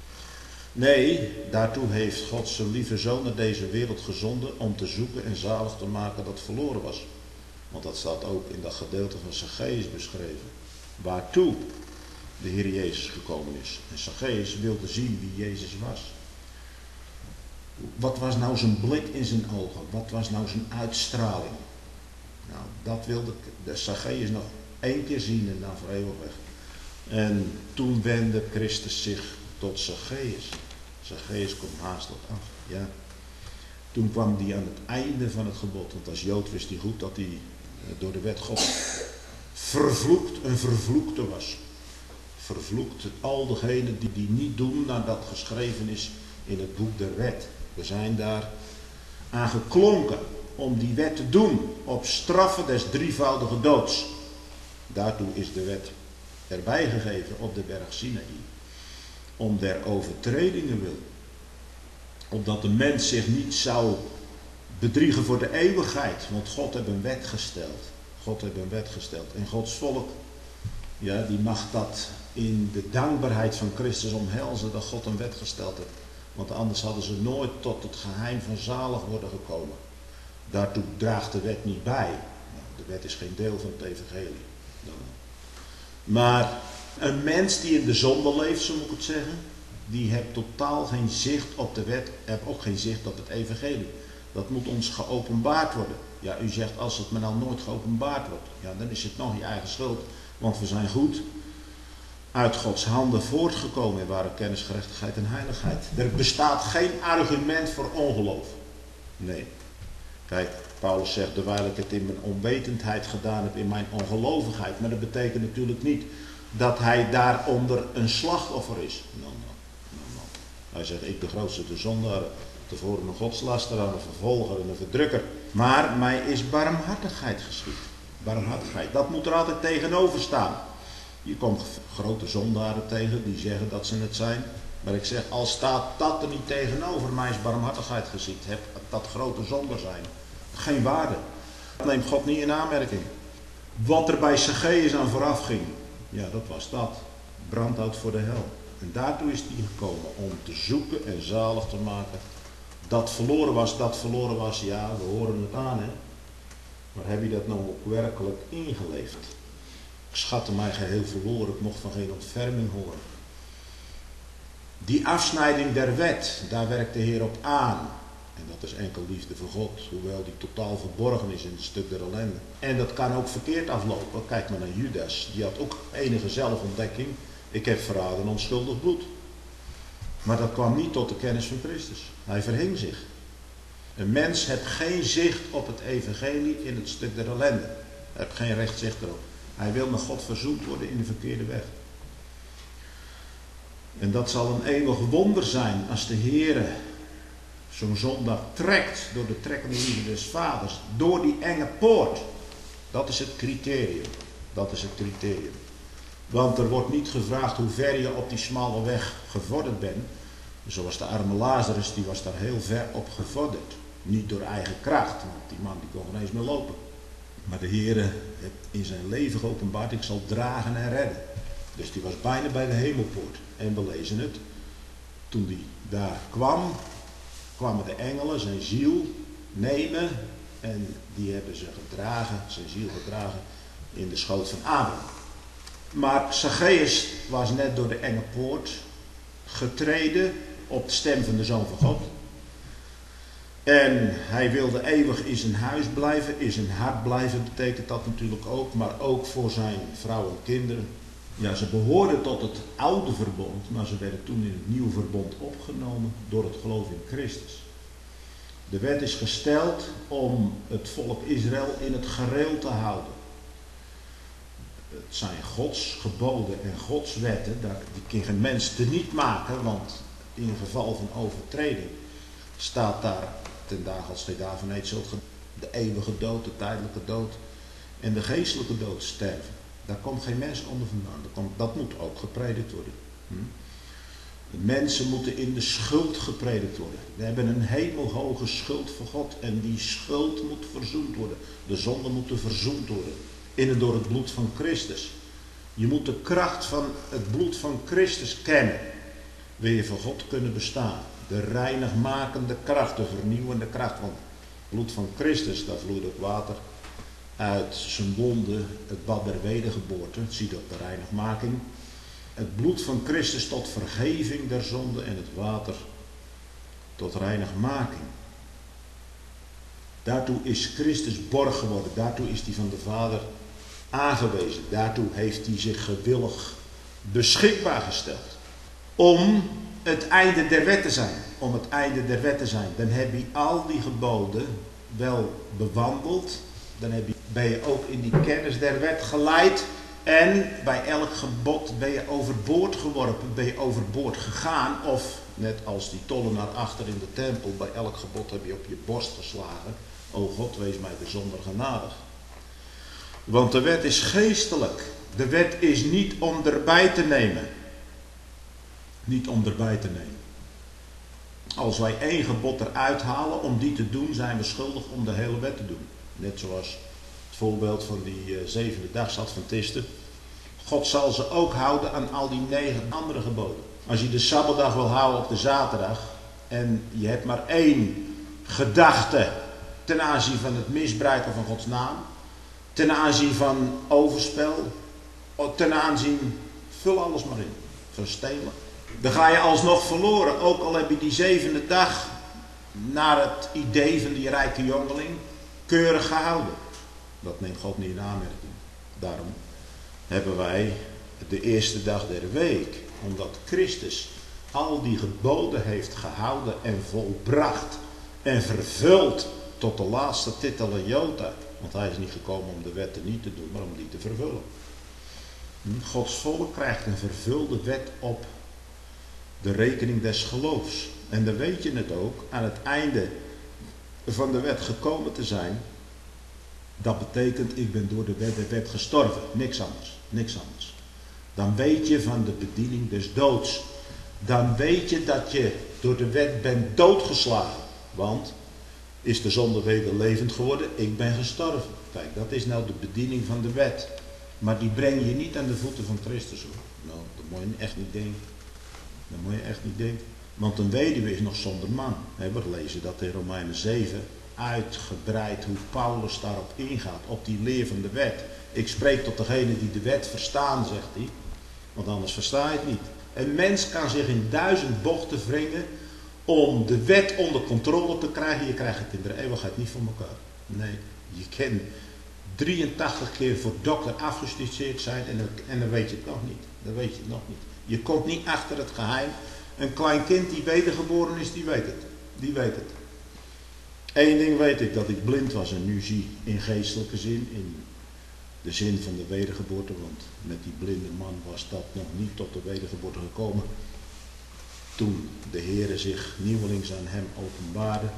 Nee, daartoe heeft God zijn lieve zoon naar deze wereld gezonden om te zoeken en zalig te maken dat verloren was. Want dat staat ook in dat gedeelte van Zacchaeus beschreven. Waartoe de Heer Jezus gekomen is. En Zacchaeus wilde zien wie Jezus was. Wat was nou zijn blik in zijn ogen? Wat was nou zijn uitstraling? Nou, dat wilde de Zacchaeus nog één keer zien en dan voor eeuwig weg. En toen wendde Christus zich tot Zacchaeus. Zacchaeus komt haastelijk af. Ja. Toen kwam hij aan het einde van het gebod. Want als Jood wist hij goed dat hij door de wet God vervloekt, een vervloekte was. Vervloekt al degenen die die niet doen naar dat geschreven is in het boek der wet. We zijn daar aan geklonken om die wet te doen op straffen des drievoudige doods. Daartoe is de wet erbij gegeven op de berg Sinaï. Om der overtredingen wil. Opdat de mens zich niet zou bedriegen voor de eeuwigheid. Want God heeft een wet gesteld. God heeft een wet gesteld. En Gods volk, ja, die mag dat in de dankbaarheid van Christus omhelzen dat God een wet gesteld heeft. Want anders hadden ze nooit tot het geheim van zalig worden gekomen. Daartoe draagt de wet niet bij. Nou, de wet is geen deel van het evangelie. Maar een mens die in de zonde leeft, zo moet ik het zeggen, die heeft totaal geen zicht op de wet, heeft ook geen zicht op het evangelie. Dat moet ons geopenbaard worden. Ja, u zegt, als het me nou nooit geopenbaard wordt, ja, dan is het nog je eigen schuld. Want we zijn goed uit Gods handen voortgekomen in ware kennis, gerechtigheid en heiligheid. Er bestaat geen argument voor ongeloof. Nee. Kijk, Paulus zegt, terwijl ik het in mijn onwetendheid gedaan heb, in mijn ongelovigheid. Maar dat betekent natuurlijk niet dat hij daaronder een slachtoffer is. No, no, no, no. Hij zegt, ik de grootste de zondaar, tevoren een godslasteraar, een vervolger en een verdrukker. Maar mij is barmhartigheid geschied. Barmhartigheid, dat moet er altijd tegenover staan. Je komt grote zondaren tegen die zeggen dat ze het zijn. Maar ik zeg, al staat dat er niet tegenover, mij is barmhartigheid geschied. Heb dat grote zonde zijn. Geen waarde. Dat neemt God niet in aanmerking. Wat er bij Zacchaeus aan vooraf ging, ja, dat was dat. Brandhout voor de hel. En daartoe is hij gekomen om te zoeken en zalig te maken. Dat verloren was, dat verloren was, ja, we horen het aan, hè. Maar heb je dat nou ook werkelijk ingeleefd? Ik schatte mij geheel verloren, ik mocht van geen ontferming horen. Die afsnijding der wet, daar werkt de Heer op aan. En dat is enkel liefde voor God, hoewel die totaal verborgen is in het stuk der ellende. En dat kan ook verkeerd aflopen. Kijk maar naar Judas, die had ook enige zelfontdekking. Ik heb verraden onschuldig bloed. Maar dat kwam niet tot de kennis van Christus. Hij verhing zich. Een mens heeft geen zicht op het evangelie in het stuk der ellende. Hij heeft geen recht zicht erop. Hij wil met God verzoend worden in de verkeerde weg. En dat zal een eeuwig wonder zijn als de Heere zo'n zondag trekt door de trekkende liefde des Vaders, door die enge poort. Dat is het criterium. Dat is het criterium. Want er wordt niet gevraagd hoe ver je op die smalle weg gevorderd bent. Zoals de arme Lazarus, die was daar heel ver op gevorderd. Niet door eigen kracht, want die man die kon geen eens meer lopen. Maar de Heere heeft in zijn leven geopenbaard, ik zal dragen en redden. Dus die was bijna bij de hemelpoort. En we lezen het. Toen die daar kwam, kwamen de engelen zijn ziel nemen. En die hebben ze gedragen, zijn ziel gedragen, in de schoot van Abraham. Maar Zacchaeus was net door de enge poort getreden op de stem van de Zoon van God. En hij wilde eeuwig in zijn huis blijven, in zijn hart blijven betekent dat natuurlijk ook, maar ook voor zijn vrouw en kinderen. Ja, ze behoorden tot het oude verbond, maar ze werden toen in het nieuwe verbond opgenomen door het geloof in Christus. De wet is gesteld om het volk Israël in het gereel te houden. Het zijn Gods geboden en Gods wetten, die kan geen mens teniet maken, want in geval van overtreding staat daar ten dagen als gij daarvan eet zult de eeuwige dood, de tijdelijke dood en de geestelijke dood sterven. Daar komt geen mens onder vandaan. Dat, komt, dat moet ook gepredikt worden. Hm? De mensen moeten in de schuld gepredikt worden. We hebben een hemelhoge schuld voor God en die schuld moet verzoend worden. De zonden moeten verzoend worden. In en door het bloed van Christus. Je moet de kracht van het bloed van Christus kennen. Wil je voor God kunnen bestaan. De reinigmakende kracht, de vernieuwende kracht. Want het bloed van Christus, daar vloeit ook water uit zijn wonden, het bad der wedergeboorte. Het ziet op de reinigmaking. Het bloed van Christus tot vergeving der zonde en het water tot reinigmaking. Daartoe is Christus borg geworden. Daartoe is hij van de Vader aangewezen. Daartoe heeft hij zich gewillig beschikbaar gesteld. Om het einde der wet te zijn. Om het einde der wet te zijn. Dan heb je al die geboden wel bewandeld. Dan heb je, ben je ook in die kennis der wet geleid. En bij elk gebod ben je overboord geworpen. Ben je overboord gegaan. Of net als die tollenaar achter in de tempel. Bij elk gebod heb je op je borst geslagen. O God, wees mij bijzonder genadig. Want de wet is geestelijk. De wet is niet om erbij te nemen. Niet om erbij te nemen. Als wij één gebod eruit halen om die te doen, zijn we schuldig om de hele wet te doen. Net zoals het voorbeeld van die uh, zevende dags Adventisten. God zal ze ook houden aan al die negen andere geboden. Als je de Sabbatdag wil houden op de zaterdag en je hebt maar één gedachte ten aanzien van het misbruiken van Gods naam, ten aanzien van overspel, ten aanzien, vul alles maar in, van stelen. Dan ga je alsnog verloren, ook al heb je die zevende dag naar het idee van die rijke jongeling keurig gehouden. Dat neemt God niet in aanmerking. Daarom hebben wij de eerste dag der week, omdat Christus al die geboden heeft gehouden en volbracht en vervuld tot de laatste titel en jota. Want hij is niet gekomen om de wetten niet te doen, maar om die te vervullen. Gods volk krijgt een vervulde wet op de rekening des geloofs. En dan weet je het ook, aan het einde van de wet gekomen te zijn. Dat betekent, ik ben door de wet, de wet gestorven. Niks anders. Niks anders. Dan weet je van de bediening des doods. Dan weet je dat je door de wet bent doodgeslagen. Want is de zonde weder levend geworden? Ik ben gestorven. Kijk, dat is nou de bediening van de wet. Maar die breng je niet aan de voeten van Christus. Hoor. Nou, dat moet je echt niet denken. Dat moet je echt niet denken. Want een weduwe is nog zonder man. We lezen dat in Romeinen zeven. Uitgebreid hoe Paulus daarop ingaat. Op die leer van de wet. Ik spreek tot degene die de wet verstaan, zegt hij. Want anders versta je het niet. Een mens kan zich in duizend bochten wringen om de wet onder controle te krijgen. Je krijgt het in de eeuwigheid niet voor elkaar. Nee, je kan drieëntachtig keer voor dokter afgestudeerd zijn en, dat, en dan weet je het nog niet. Dan weet je het nog niet. Je komt niet achter het geheim. Een klein kind die wedergeboren is, die weet het. Die weet het. Eén ding weet ik, dat ik blind was en nu zie in geestelijke zin, in de zin van de wedergeboorte, want met die blinde man was dat nog niet tot de wedergeboorte gekomen. Toen de Heere zich nieuwelings aan hem openbaarde.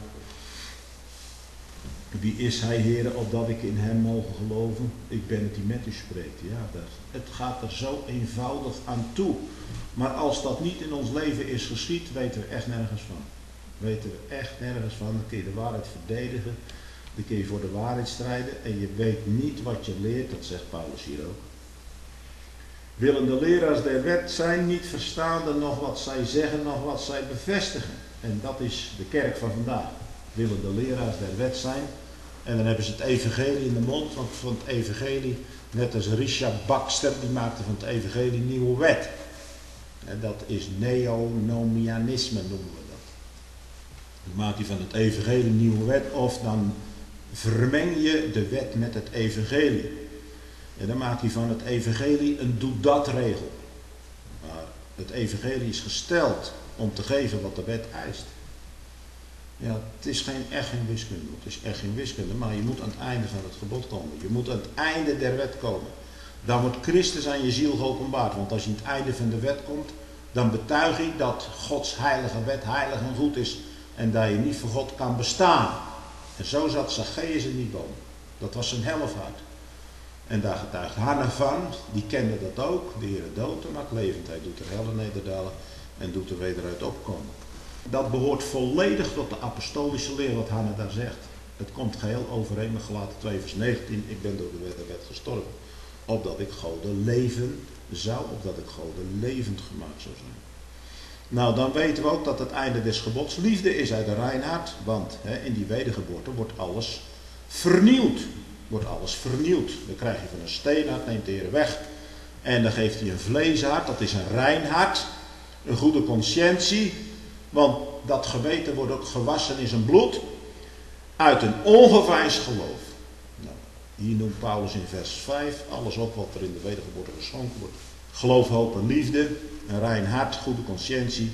Wie is hij, Heere, opdat ik in hem mogen geloven? Ik ben het die met u spreekt. Ja, dat, het gaat er zo eenvoudig aan toe. Maar als dat niet in ons leven is geschied, weten we echt nergens van. Weten we echt nergens van. Dan kun je de waarheid verdedigen. Dan kun je voor de waarheid strijden. En je weet niet wat je leert. Dat zegt Paulus hier ook. Willen de leraars der wet zijn niet verstaande nog wat zij zeggen, nog wat zij bevestigen. En dat is de kerk van vandaag. Willen de leraars der wet zijn. En dan hebben ze het evangelie in de mond. Want van het evangelie, net als Richard Baxter, die maakte van het evangelie nieuwe wet. En dat is neonomianisme, noemen we dat. Dan maakt hij van het evangelie nieuwe wet, of dan vermeng je de wet met het evangelie. En dan maakt hij van het evangelie een doe-dat-regel. Maar het evangelie is gesteld om te geven wat de wet eist. Ja, het is geen, echt geen wiskunde. Het is echt geen wiskunde, maar je moet aan het einde van het gebod komen. Je moet aan het einde der wet komen. Dan wordt Christus aan je ziel geopenbaard. Want als je aan het einde van de wet komt, dan betuig je dat Gods heilige wet heilig en goed is. En dat je niet voor God kan bestaan. En zo zat Zacchaeus in die boom. Dat was zijn helfthart. En daar getuigt Hanna van, die kende dat ook. De Heere doodt hem, maakt levend. Hij doet er helle nederdalen en doet er wederuit opkomen. Dat behoort volledig tot de apostolische leer wat Hanna daar zegt. Het komt geheel overeen met Galaten twee vers negentien. Ik ben door de wet en wet gestorven. Opdat ik Goden leven zou, opdat ik Goden levend gemaakt zou zijn. Nou, dan weten we ook dat het einde des gebods liefde is uit de reinhart. Want hè, in die wedergeboorte wordt alles vernieuwd. Wordt alles vernieuwd. Dan krijg je van een steenhart, neemt de Heer weg. En dan geeft hij een vleeshart, dat is een rein hart. Een goede conscientie. Want dat geweten wordt ook gewassen in zijn bloed uit een ongeveinsd geloof. Nou, hier noemt Paulus in vers vijf alles op wat er in de wedergeboorte geschonken wordt. Geloof, hoop en liefde, een rein hart, goede conscientie.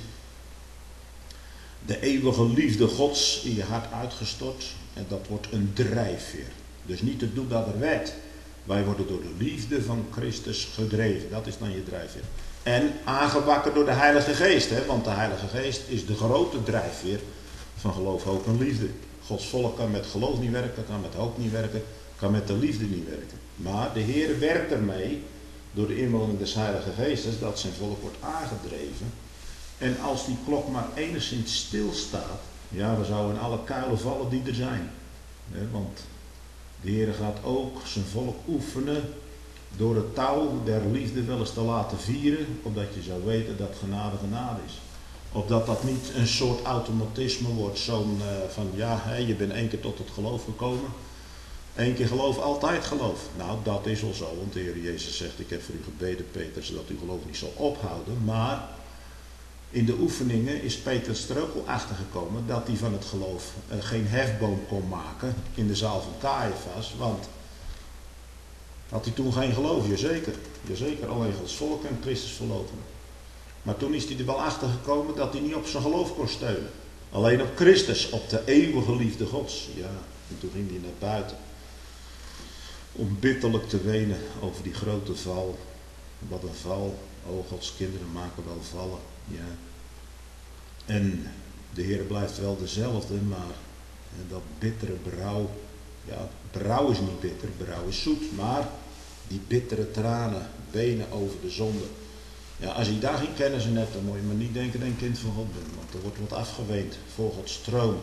De eeuwige liefde Gods in je hart uitgestort. En dat wordt een drijfveer. Dus niet het doel dat er werd. Wij worden door de liefde van Christus gedreven. Dat is dan je drijfveer. En aangebakken door de Heilige Geest. Hè? Want de Heilige Geest is de grote drijfveer van geloof, hoop en liefde. Gods volk kan met geloof niet werken, kan met hoop niet werken, kan met de liefde niet werken. Maar de Heer werkt ermee, door de inwoning des Heilige Geestes, dat zijn volk wordt aangedreven. En als die klok maar enigszins stilstaat, ja, we zouden in alle kuilen vallen die er zijn. Hè? Want de Heer gaat ook zijn volk oefenen door het touw der liefde wel eens te laten vieren, opdat je zou weten dat genade genade is. Opdat dat niet een soort automatisme wordt, zo'n uh, van ja, hè, je bent één keer tot het geloof gekomen. Eén keer geloof, altijd geloof. Nou, dat is al zo, want de Heer Jezus zegt, ik heb voor u gebeden, Peter, zodat uw geloof niet zal ophouden. Maar in de oefeningen is Peter er ook al achter gekomen dat hij van het geloof uh, geen hefboom kon maken in de zaal van Caiaphas, want had hij toen geen geloof? Jazeker. Jazeker, alleen Gods volk en Christus verloochenen. Maar toen is hij er wel achter gekomen dat hij niet op zijn geloof kon steunen. Alleen op Christus, op de eeuwige liefde Gods. Ja, en toen ging hij naar buiten. Om bitterlijk te wenen over die grote val. Wat een val. O, Gods kinderen maken wel vallen. Ja. En de Heer blijft wel dezelfde, maar dat bittere berouw. Ja, berouw is niet bitter, berouw is zoet. Maar die bittere tranen, wenen over de zonde. Ja, als je daar geen kennis in hebt, dan moet je maar niet denken dat je een kind van God bent. Want er wordt wat afgeweend voor Gods troon.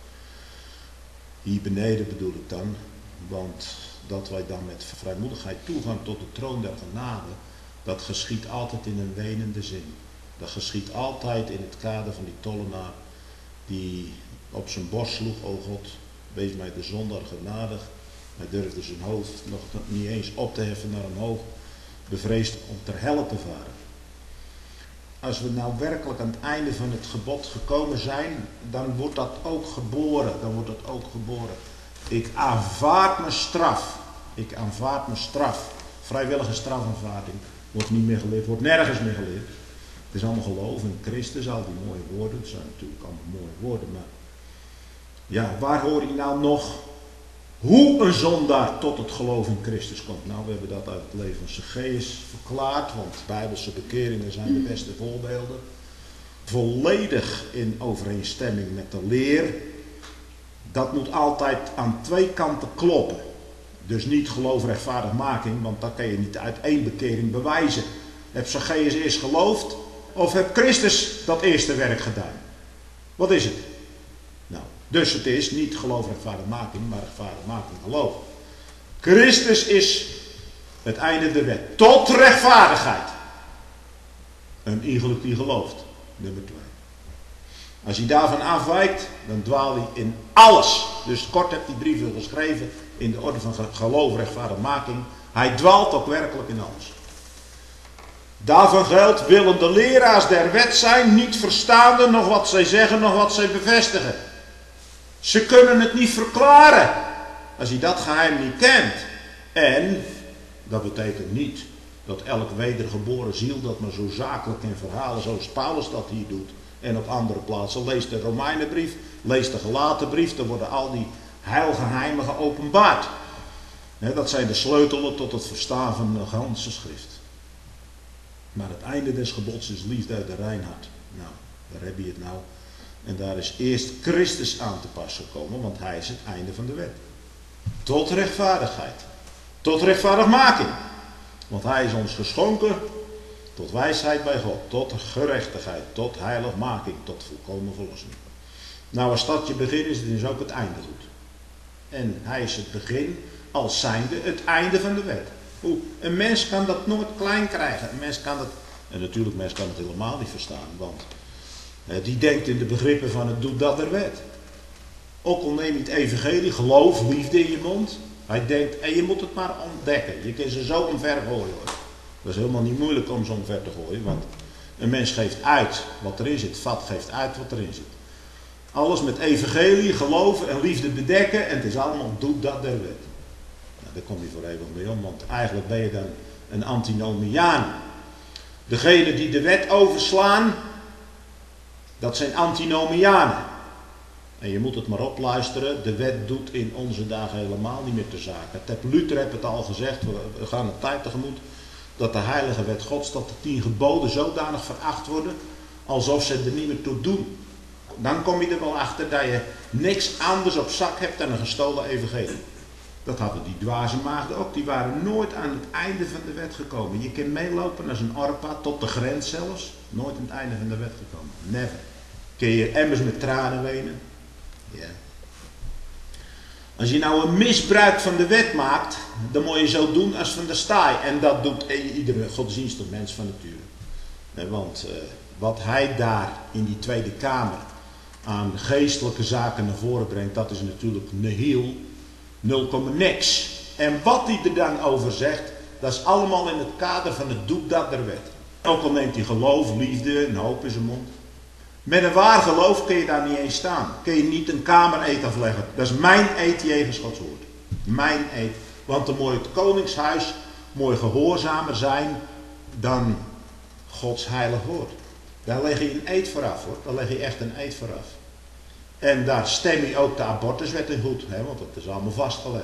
Hier beneden bedoel ik dan. Want dat wij dan met vrijmoedigheid toegaan tot de troon der genade, dat geschiet altijd in een wenende zin. Dat geschiet altijd in het kader van die tollenaar die op zijn borst sloeg, o God, wees mij de zondaar genadig. Hij durfde zijn hoofd nog niet eens op te heffen naar omhoog, bevreesd om ter helle te varen. Als we nou werkelijk aan het einde van het gebod gekomen zijn, dan wordt dat ook geboren. Dan wordt dat ook geboren. Ik aanvaard mijn straf. Ik aanvaard mijn straf. Vrijwillige strafaanvaarding wordt niet meer geleerd, wordt nergens meer geleerd. Het is allemaal geloof in Christus, al die mooie woorden. Het zijn natuurlijk allemaal mooie woorden, maar ja, waar hoor je nou nog hoe een zondaar tot het geloof in Christus komt? Nou, we hebben dat uit het leven van Zacchaeus verklaard, want bijbelse bekeringen zijn de beste voorbeelden. Volledig in overeenstemming met de leer. Dat moet altijd aan twee kanten kloppen. Dus niet geloofrechtvaardigmaking, want dat kan je niet uit één bekering bewijzen. Heb Zacchaeus eerst geloofd of heb Christus dat eerste werk gedaan? Wat is het? Nou, dus het is niet geloofrechtvaardigmaking, maar rechtvaardigmaking geloof. Christus is het einde der wet. Tot rechtvaardigheid. Een iegelijk die gelooft. Nummer twee. Als hij daarvan afwijkt, dan dwaalt hij in alles. Dus kort heb die brieven geschreven in de orde van geloof, rechtvaardigmaking. Hij dwaalt ook werkelijk in alles. Daarvan geldt, willen de leraars der wet zijn, niet verstaande, nog wat zij zeggen, nog wat zij bevestigen. Ze kunnen het niet verklaren, als je dat geheim niet kent. En, dat betekent niet dat elk wedergeboren ziel dat maar zo zakelijk in verhalen, zoals Paulus dat hier doet, en op andere plaatsen, lees de Romeinenbrief, lees de Galatenbrief, dan worden al die heilgeheimen geopenbaard. Dat zijn de sleutelen tot het verstaan van de ganse schrift. Maar het einde des gebods is liefde uit de reinhart. Nou, daar heb je het nou. En daar is eerst Christus aan te pas gekomen, want hij is het einde van de wet. Tot rechtvaardigheid. Tot rechtvaardigmaking. Want hij is ons geschonken tot wijsheid bij God, tot gerechtigheid, tot heiligmaking, tot volkomen verlossing. Nou, als dat je begin is, dan is ook het einde goed. En hij is het begin als zijnde het einde van de wet. Hoe? Een mens kan dat nooit klein krijgen. Een mens kan dat, en natuurlijk, een mens kan het helemaal niet verstaan, want eh, die denkt in de begrippen van het doet dat der wet. Ook al neem je het evangelie, geloof, liefde in je mond. Hij denkt, en je moet het maar ontdekken. Je kunt ze zo omver gooien hoor. Dat is helemaal niet moeilijk om zo omver te gooien, want Een mens geeft uit wat erin zit. Vat geeft uit wat erin zit. Alles met evangelie, geloven en liefde bedekken. En het is allemaal doet dat der wet. Nou, daar kom je voor eeuwig mee om. Want eigenlijk ben je dan een antinomiaan. Degenen die de wet overslaan, dat zijn antinomianen. En je moet het maar opluisteren. De wet doet in onze dagen helemaal niet meer te zaken. Luther heeft het al gezegd. We gaan een tijd tegemoet. Dat de heilige wet Gods, dat de tien geboden zodanig veracht worden. Alsof ze er niet meer toe doen. Dan kom je er wel achter dat je niks anders op zak hebt dan een gestolen evangelie. Dat hadden die dwaze maagden ook. Die waren nooit aan het einde van de wet gekomen. Je kunt meelopen als een orpa, tot de grens zelfs. Nooit aan het einde van de wet gekomen. Never. Kun je emmers met tranen wenen? Ja. Als je nou een misbruik van de wet maakt, dan moet je zo doen als van de staai. En dat doet iedere godsdienstig mens van nature. Want uh, wat hij daar in die Tweede Kamer aan geestelijke zaken naar voren brengt, dat is natuurlijk nihil, nul komma niks. En wat hij er dan over zegt, dat is allemaal in het kader van het doet dat der wet. Ook al neemt hij geloof, liefde en hoop in zijn mond. Met een waar geloof kun je daar niet eens staan. Kun je niet een kamereed afleggen. Dat is mijn eed jegens Gods woord. Mijn eed. Want dan moet het koningshuis mooi gehoorzamer zijn dan Gods heilig woord. Daar leg je een eed vooraf hoor. Daar leg je echt een eed vooraf. En daar stem je ook de abortuswet in goed. Hè, want dat is allemaal vastgelegd.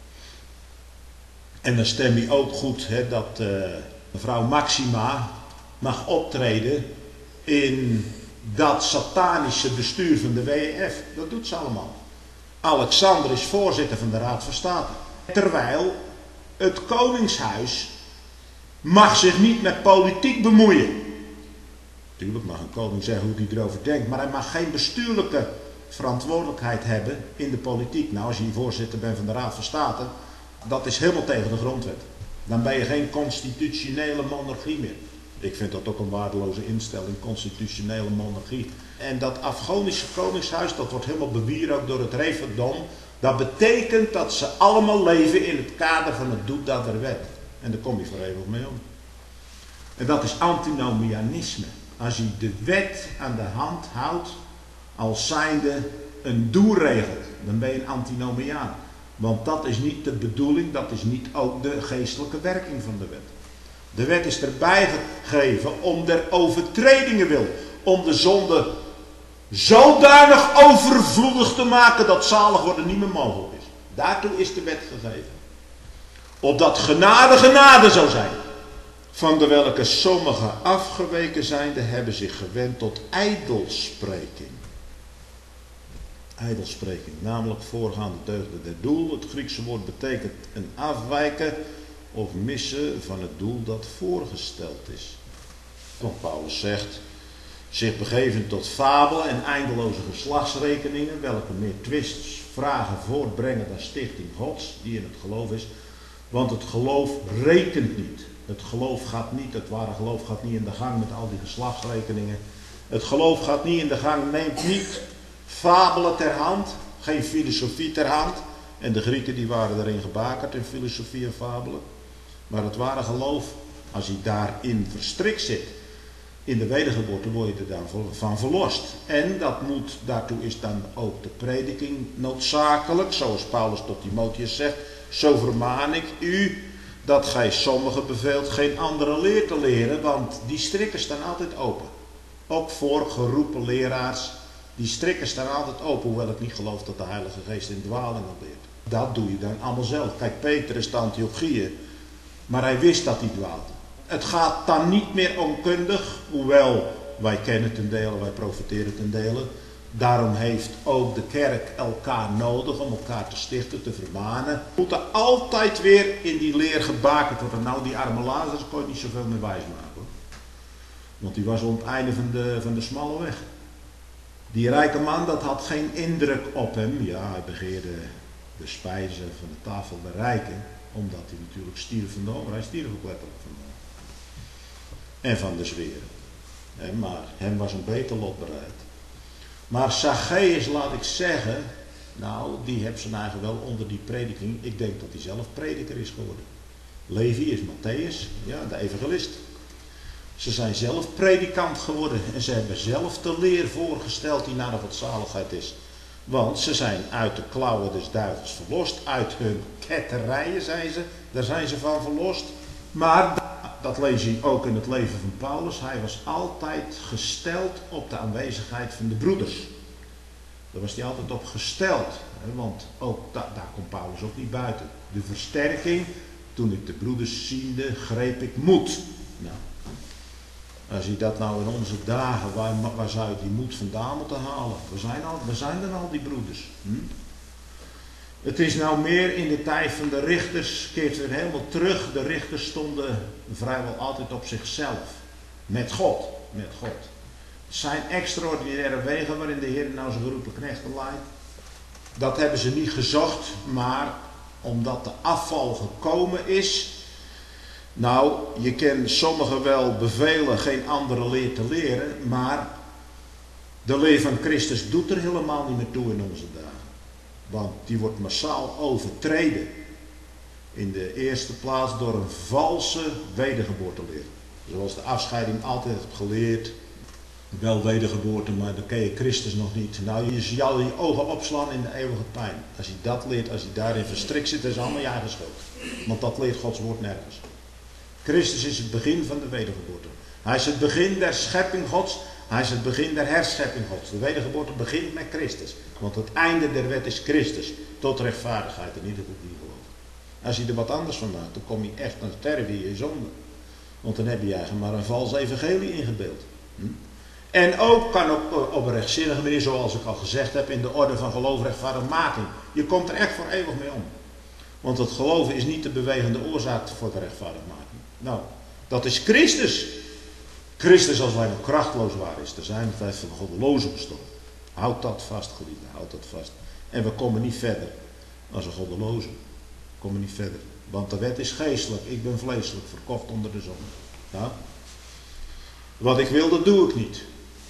En dan stem je ook goed hè, dat uh, mevrouw Maxima mag optreden in dat satanische bestuur van de W E F. Dat doet ze allemaal. Alexander is voorzitter van de Raad van State. Terwijl het koningshuis mag zich niet met politiek bemoeien. Natuurlijk mag een koning zeggen hoe hij erover denkt. Maar hij mag geen bestuurlijke verantwoordelijkheid hebben in de politiek. Nou, als je voorzitter bent van de Raad van State, dat is helemaal tegen de grondwet. Dan ben je geen constitutionele monarchie meer. Ik vind dat ook een waardeloze instelling, constitutionele monarchie. En dat Afghanische koningshuis, dat wordt helemaal bewierookt door het referendum. Dat betekent dat ze allemaal leven in het kader van het doet dat der wet. En daar kom je voor eeuwig mee om. En dat is antinomianisme. Als je de wet aan de hand houdt als zijnde een doelregel, dan ben je een antinomiaan. Want dat is niet de bedoeling, dat is niet ook de geestelijke werking van de wet. De wet is erbij gegeven om der overtredingen wil. Om de zonde zodanig overvloedig te maken dat zalig worden niet meer mogelijk is. Daartoe is de wet gegeven. Opdat genade genade zou zijn. Van de welke sommigen afgeweken zijnde hebben zich gewend tot ijdelspreking. Ijdelspreking, namelijk voorgaande deugden der doel. Het Griekse woord betekent een afwijken of missen van het doel dat voorgesteld is. Want Paulus zegt, zich begeven tot fabelen en eindeloze geslachtsrekeningen, welke meer twists, vragen voortbrengen dan stichting Gods, die in het geloof is. Want het geloof rekent niet. Het geloof gaat niet, het ware geloof gaat niet in de gang met al die geslachtsrekeningen. Het geloof gaat niet in de gang, neemt niet fabelen ter hand, geen filosofie ter hand. En de Grieken die waren erin gebakerd in filosofie en fabelen. Maar het ware geloof, als je daarin verstrikt zit, in de wedergeboorte word je er dan van verlost. En dat moet, daartoe is dan ook de prediking noodzakelijk, zoals Paulus tot Timotheus zegt. Zo vermaan ik u, dat gij sommigen beveelt geen andere leer te leren, want die strikken staan altijd open. Ook voor geroepen leraars, die strikken staan altijd open, hoewel ik niet geloof dat de Heilige Geest in dwaling leert. Dat doe je dan allemaal zelf. Kijk, Petrus is de Antiochieën, maar hij wist dat hij dwaalde. Het gaat dan niet meer onkundig, hoewel wij kennen ten dele, wij profiteren ten dele. Daarom heeft ook de kerk elkaar nodig om elkaar te stichten, te vermanen. We moeten altijd weer in die leer gebakerd worden. Nou, die arme Lazarus kon je niet zoveel meer wijsmaken, hoor. Want die was op het einde van de, van de smalle weg. Die rijke man, dat had geen indruk op hem. Ja, hij begeerde de spijzen van de tafel der rijken, omdat hij natuurlijk stierf van de honger. Hij stierf ook letterlijk van de honger. En van de zweren. Maar hem was een beter lot bereid. Maar Zacchaeus, laat ik zeggen, nou, die heeft zijn eigen wel onder die prediking. Ik denk dat hij zelf prediker is geworden. Levi is Matthäus, ja, de evangelist. Ze zijn zelf predikant geworden en ze hebben zelf de leer voorgesteld die naar de godzaligheid is. Want ze zijn uit de klauwen des duivels verlost, uit hun ketterijen zijn ze, daar zijn ze van verlost. Maar dat lees je ook in het leven van Paulus, hij was altijd gesteld op de aanwezigheid van de broeders. Daar was hij altijd op gesteld, want ook da daar komt Paulus ook niet buiten. De versterking, toen ik de broeders ziende, greep ik moed. Nou, als je dat nou in onze dagen, waar, waar zou je die moed vandaan moeten halen? We zijn, al, we zijn dan al die broeders. Hm? Het is nou meer in de tijd van de richters, keert weer helemaal terug. De richters stonden vrijwel altijd op zichzelf. Met God. Met God. Het zijn extraordinaire wegen waarin de Heer nou zijn geroepen knechten leidt. Dat hebben ze niet gezocht, maar omdat de afval gekomen is. Nou, je kan sommigen wel bevelen geen andere leer te leren, maar de leer van Christus doet er helemaal niet meer toe in onze dagen. Want die wordt massaal overtreden. In de eerste plaats door een valse wedergeboorteleer. Zoals de afscheiding altijd heeft geleerd. Wel wedergeboorte, maar dan ken je Christus nog niet. Nou, je zal je ogen opslaan in de eeuwige pijn. Als je dat leert, als je daarin verstrikt zit, is het allemaal je eigen schuld. Want dat leert Gods woord nergens. Christus is het begin van de wedergeboorte. Hij is het begin der schepping Gods. Hij is het begin der herschepping Gods. De wedergeboorte begint met Christus. Want het einde der wet is Christus. Tot rechtvaardigheid en ieder die gelooft. Als je er wat anders van maakt, dan kom je echt, dan sterf je je zonde. Want dan heb je eigenlijk maar een vals evangelie ingebeeld. Hm? En ook kan ook op een rechtzinnige manier, zoals ik al gezegd heb, in de orde van geloof rechtvaardigmaking. Je komt er echt voor eeuwig mee om. Want het geloven is niet de bewegende oorzaak voor de rechtvaardigmaking. Nou, dat is Christus. Christus, als wij nog krachtloos waren, is er zijn de tijd van goddelozen bestaan. Houd dat vast, geliefde, houd dat vast. En we komen niet verder als een goddeloze. We komen niet verder. Want de wet is geestelijk, ik ben vleeselijk, verkocht onder de zon. Ja? Wat ik wil, dat doe ik niet.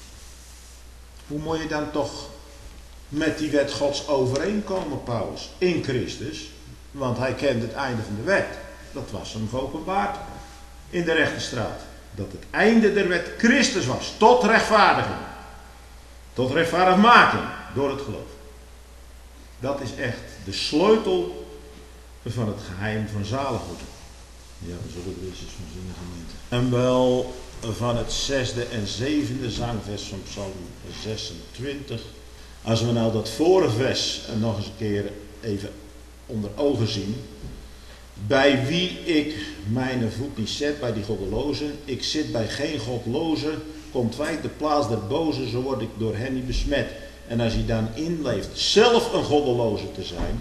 Hoe moet je dan toch met die wet Gods overeenkomen, Paulus? In Christus. Want hij kende het einde van de wet. Dat was hem geopenbaard in de rechterstraat. Dat het einde der wet Christus was. Tot rechtvaardiging. Tot rechtvaardigmaking. Door het geloof. Dat is echt de sleutel van het geheim van zaligheid. Ja, we zullen er eens van zien, gemeente. En wel van het zesde en zevende zangvers van Psalm zesentwintig. Als we nou dat vorige vers nog eens een keer even onder ogen zien. Bij wie ik mijn voet niet zet, bij die goddelozen. Ik zit bij geen goddelozen. Komt wij de plaats der bozen, zo word ik door hen niet besmet. En als je dan inleeft zelf een goddeloze te zijn,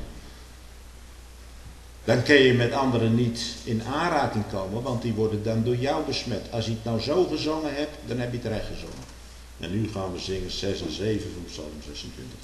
dan kun je met anderen niet in aanraking komen, want die worden dan door jou besmet. Als je het nou zo gezongen hebt, dan heb je het recht gezongen. En nu gaan we zingen zes en zeven van Psalm zesentwintig.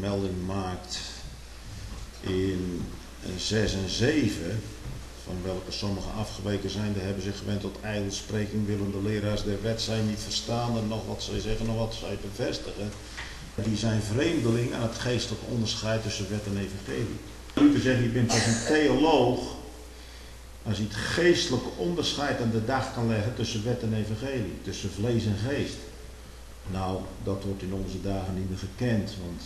melding maakt in zes en zeven, van welke sommigen afgeweken zijn, die hebben zich gewend tot ijdelspreking, willende leraars der wet zijn niet verstaande, nog wat zij zeggen, nog wat zij bevestigen. Die zijn vreemdeling aan het geestelijk onderscheid tussen wet en evangelie. Luther zegt, je bent pas een theoloog als je het geestelijke onderscheid aan de dag kan leggen tussen wet en evangelie, tussen vlees en geest. Nou, dat wordt in onze dagen niet meer gekend, want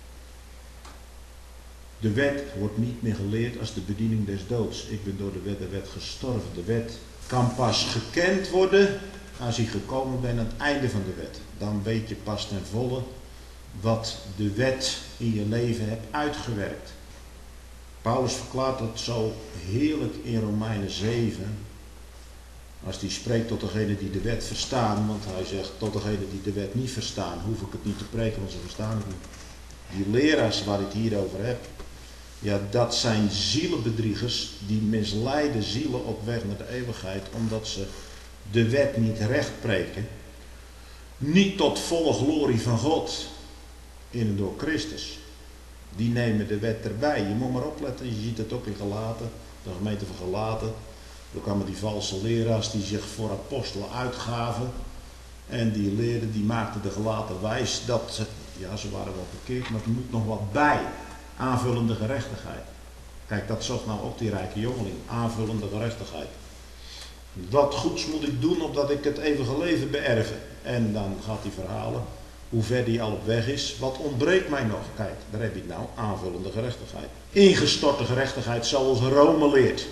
de wet wordt niet meer geleerd als de bediening des doods. Ik ben door de wet de wet gestorven. De wet kan pas gekend worden als je gekomen bent aan het einde van de wet. Dan weet je pas ten volle wat de wet in je leven hebt uitgewerkt. Paulus verklaart het zo heerlijk in Romeinen zeven. Als hij spreekt tot degenen die de wet verstaan. Want hij zegt tot degenen die de wet niet verstaan. Hoef ik het niet te preken, want ze verstaan het niet. Die leraars waar ik het hier over heb. Ja, dat zijn zielenbedriegers. Die misleiden zielen op weg naar de eeuwigheid. Omdat ze de wet niet recht preken. Niet tot volle glorie van God. In en door Christus. Die nemen de wet erbij. Je moet maar opletten. Je ziet het ook in Galaten. De gemeente van Galaten. Er kwamen die valse leraars die zich voor apostelen uitgaven. En die leerden, die maakten de Galaten wijs dat ze, ja, ze waren wel verkeerd, maar er moet nog wat bij. Aanvullende gerechtigheid. Kijk, dat zocht nou ook die rijke jongeling. Aanvullende gerechtigheid. Wat goeds moet ik doen opdat ik het eeuwige leven beërven? En dan gaat hij verhalen hoe ver die al op weg is. Wat ontbreekt mij nog? Kijk, daar heb je het nou. Aanvullende gerechtigheid. Ingestorte gerechtigheid zoals Rome leert.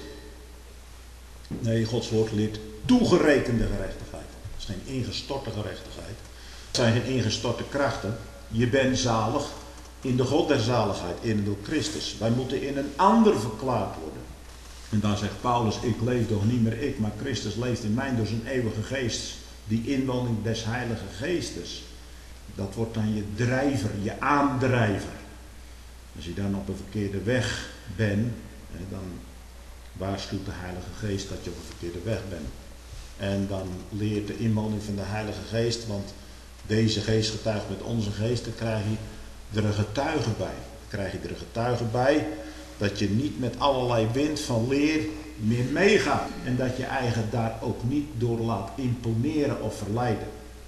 Nee, Gods woord leert toegerekende gerechtigheid. Het is geen ingestorte gerechtigheid. Het zijn geen ingestorte krachten. Je bent zalig in de God der zaligheid, in en door Christus. Wij moeten in een ander verklaard worden. En dan zegt Paulus, ik leef toch niet meer ik, maar Christus leeft in mij door zijn eeuwige geest. Die inwoning des heilige geestes. Dat wordt dan je drijver, je aandrijver. Als je dan op een verkeerde weg bent, dan waarschuwt de Heilige Geest dat je op een verkeerde weg bent. En dan leert de inwoning van de Heilige Geest, want deze geest getuigt met onze geest, dan krijg je er een getuige bij. Dan krijg je er een getuige bij dat je niet met allerlei wind van leer meer meegaat. En dat je eigen daar ook niet door laat imponeren of verleiden.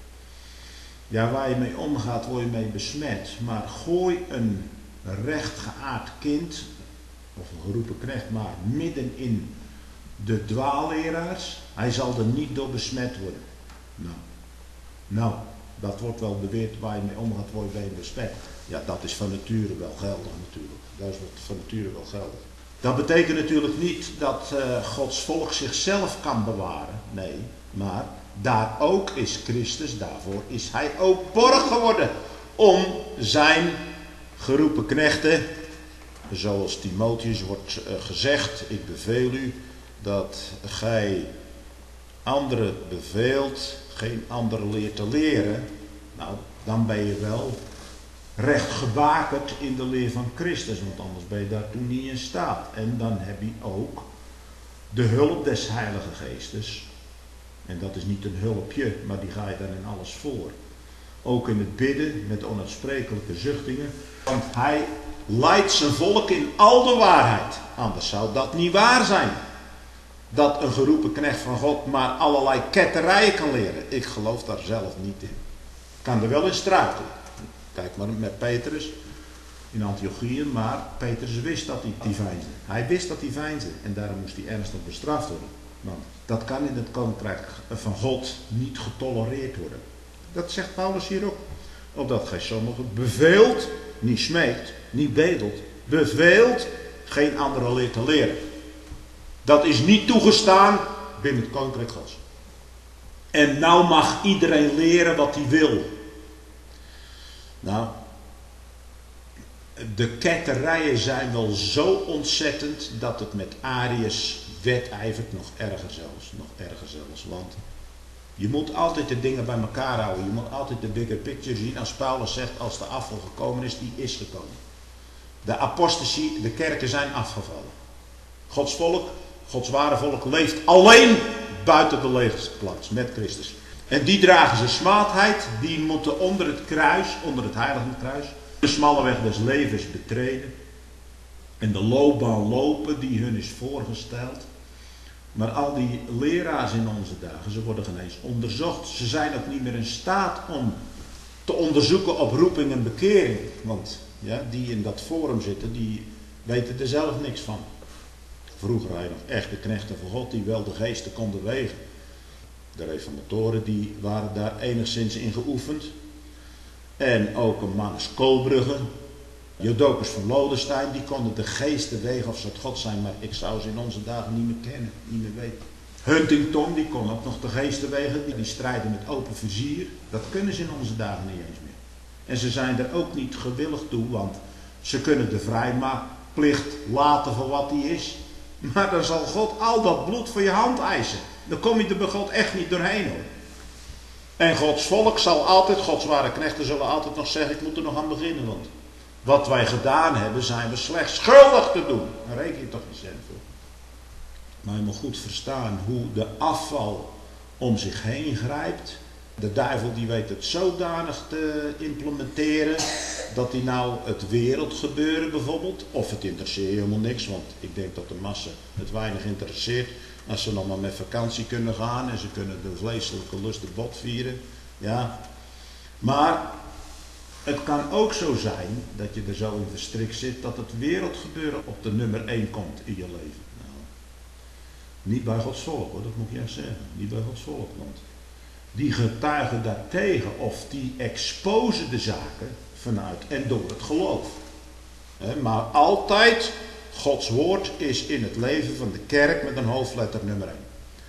Ja, waar je mee omgaat, word je mee besmet. Maar gooi een rechtgeaard kind, of een geroepen knecht, maar midden in de dwaalleraars. Hij zal er niet door besmet worden. Nou, nou, dat wordt wel beweerd, waar je mee omgaat, word je mee besmet. Ja, dat is van nature wel geldig natuurlijk. Dat is van nature wel geldig. Dat betekent natuurlijk niet dat uh, Gods volk zichzelf kan bewaren. Nee, maar daar ook is Christus, daarvoor is hij ook borg geworden. Om zijn geroepen knechten, zoals Timotheus wordt uh, gezegd, ik beveel u dat gij anderen beveelt, geen andere leer te leren. Nou, dan ben je wel recht gebakerd in de leer van Christus, want anders ben je daartoe niet in staat. En dan heb je ook de hulp des Heilige Geestes. En dat is niet een hulpje, maar die ga je dan in alles voor. Ook in het bidden met onuitsprekelijke zuchtingen. Want hij leidt zijn volk in al de waarheid. Anders zou dat niet waar zijn. Dat een geroepen knecht van God maar allerlei ketterijen kan leren. Ik geloof daar zelf niet in. Kan er wel in struikelen. Kijk maar met Petrus in Antiochië, maar Petrus wist dat hij die veinsde. Hij wist dat hij veinsde en daarom moest hij ernstig bestraft worden. Want dat kan in het koninkrijk van God niet getolereerd worden. Dat zegt Paulus hier ook. Opdat gij sommigen beveelt, niet smeekt, niet bedelt, beveelt geen andere leer te leren. Dat is niet toegestaan binnen het koninkrijk Gods. En nou mag iedereen leren wat hij wil. Nou, de ketterijen zijn wel zo ontzettend dat het met Arius wedijvert, nog erger zelfs, nog erger zelfs. Want je moet altijd de dingen bij elkaar houden. Je moet altijd de bigger picture zien. Als Paulus zegt, als de afval gekomen is, die is gekomen. De apostasie, de kerken zijn afgevallen. Gods volk, Gods ware volk leeft alleen buiten de levensplaats met Christus. En die dragen zijn smaadheid, die moeten onder het kruis, onder het heilige kruis, De smalle weg des levens betreden. En de loopbaan lopen die hun is voorgesteld. Maar al die leraars in onze dagen, ze worden geen eens onderzocht. Ze zijn ook niet meer in staat om te onderzoeken op roeping en bekering. Want ja, die in dat forum zitten, die weten er zelf niks van. Vroeger had je nog echte knechten van God die wel de geesten konden wegen. De reformatoren die waren daar enigszins in geoefend. En ook een man als Koolbrugge. Jodocus van Lodenstein, die konden de geesten wegen of ze het God zijn, maar ik zou ze in onze dagen niet meer kennen, niet meer weten. Huntington, die kon ook nog de geesten wegen, die, die strijden met open vizier. Dat kunnen ze in onze dagen niet eens meer. En ze zijn er ook niet gewillig toe, want ze kunnen de vrijmaakplicht laten voor wat die is. Maar dan zal God al dat bloed voor je hand eisen. Dan kom je er bij God echt niet doorheen hoor. En Gods volk zal altijd, Gods ware knechten zullen altijd nog zeggen, ik moet er nog aan beginnen, want wat wij gedaan hebben, zijn we slechts schuldig te doen. Daar reken je toch niet cent voor. Maar je moet goed verstaan hoe de afval om zich heen grijpt. De duivel die weet het zodanig te implementeren, dat hij nou het wereldgebeuren bijvoorbeeld, of het interesseert helemaal niks, want ik denk dat de massa het weinig interesseert. Als ze nog maar met vakantie kunnen gaan en ze kunnen de vleeselijke lust de bot vieren. Ja. Maar het kan ook zo zijn dat je er zo in verstrikt zit dat het wereldgebeuren op de nummer één komt in je leven. Nou, niet bij Gods volk hoor, dat moet ik echt zeggen. Niet bij Gods volk, want die getuigen daartegen of die exposen de zaken vanuit en door het geloof. He, maar altijd, Gods woord is in het leven van de kerk met een hoofdletter nummer één.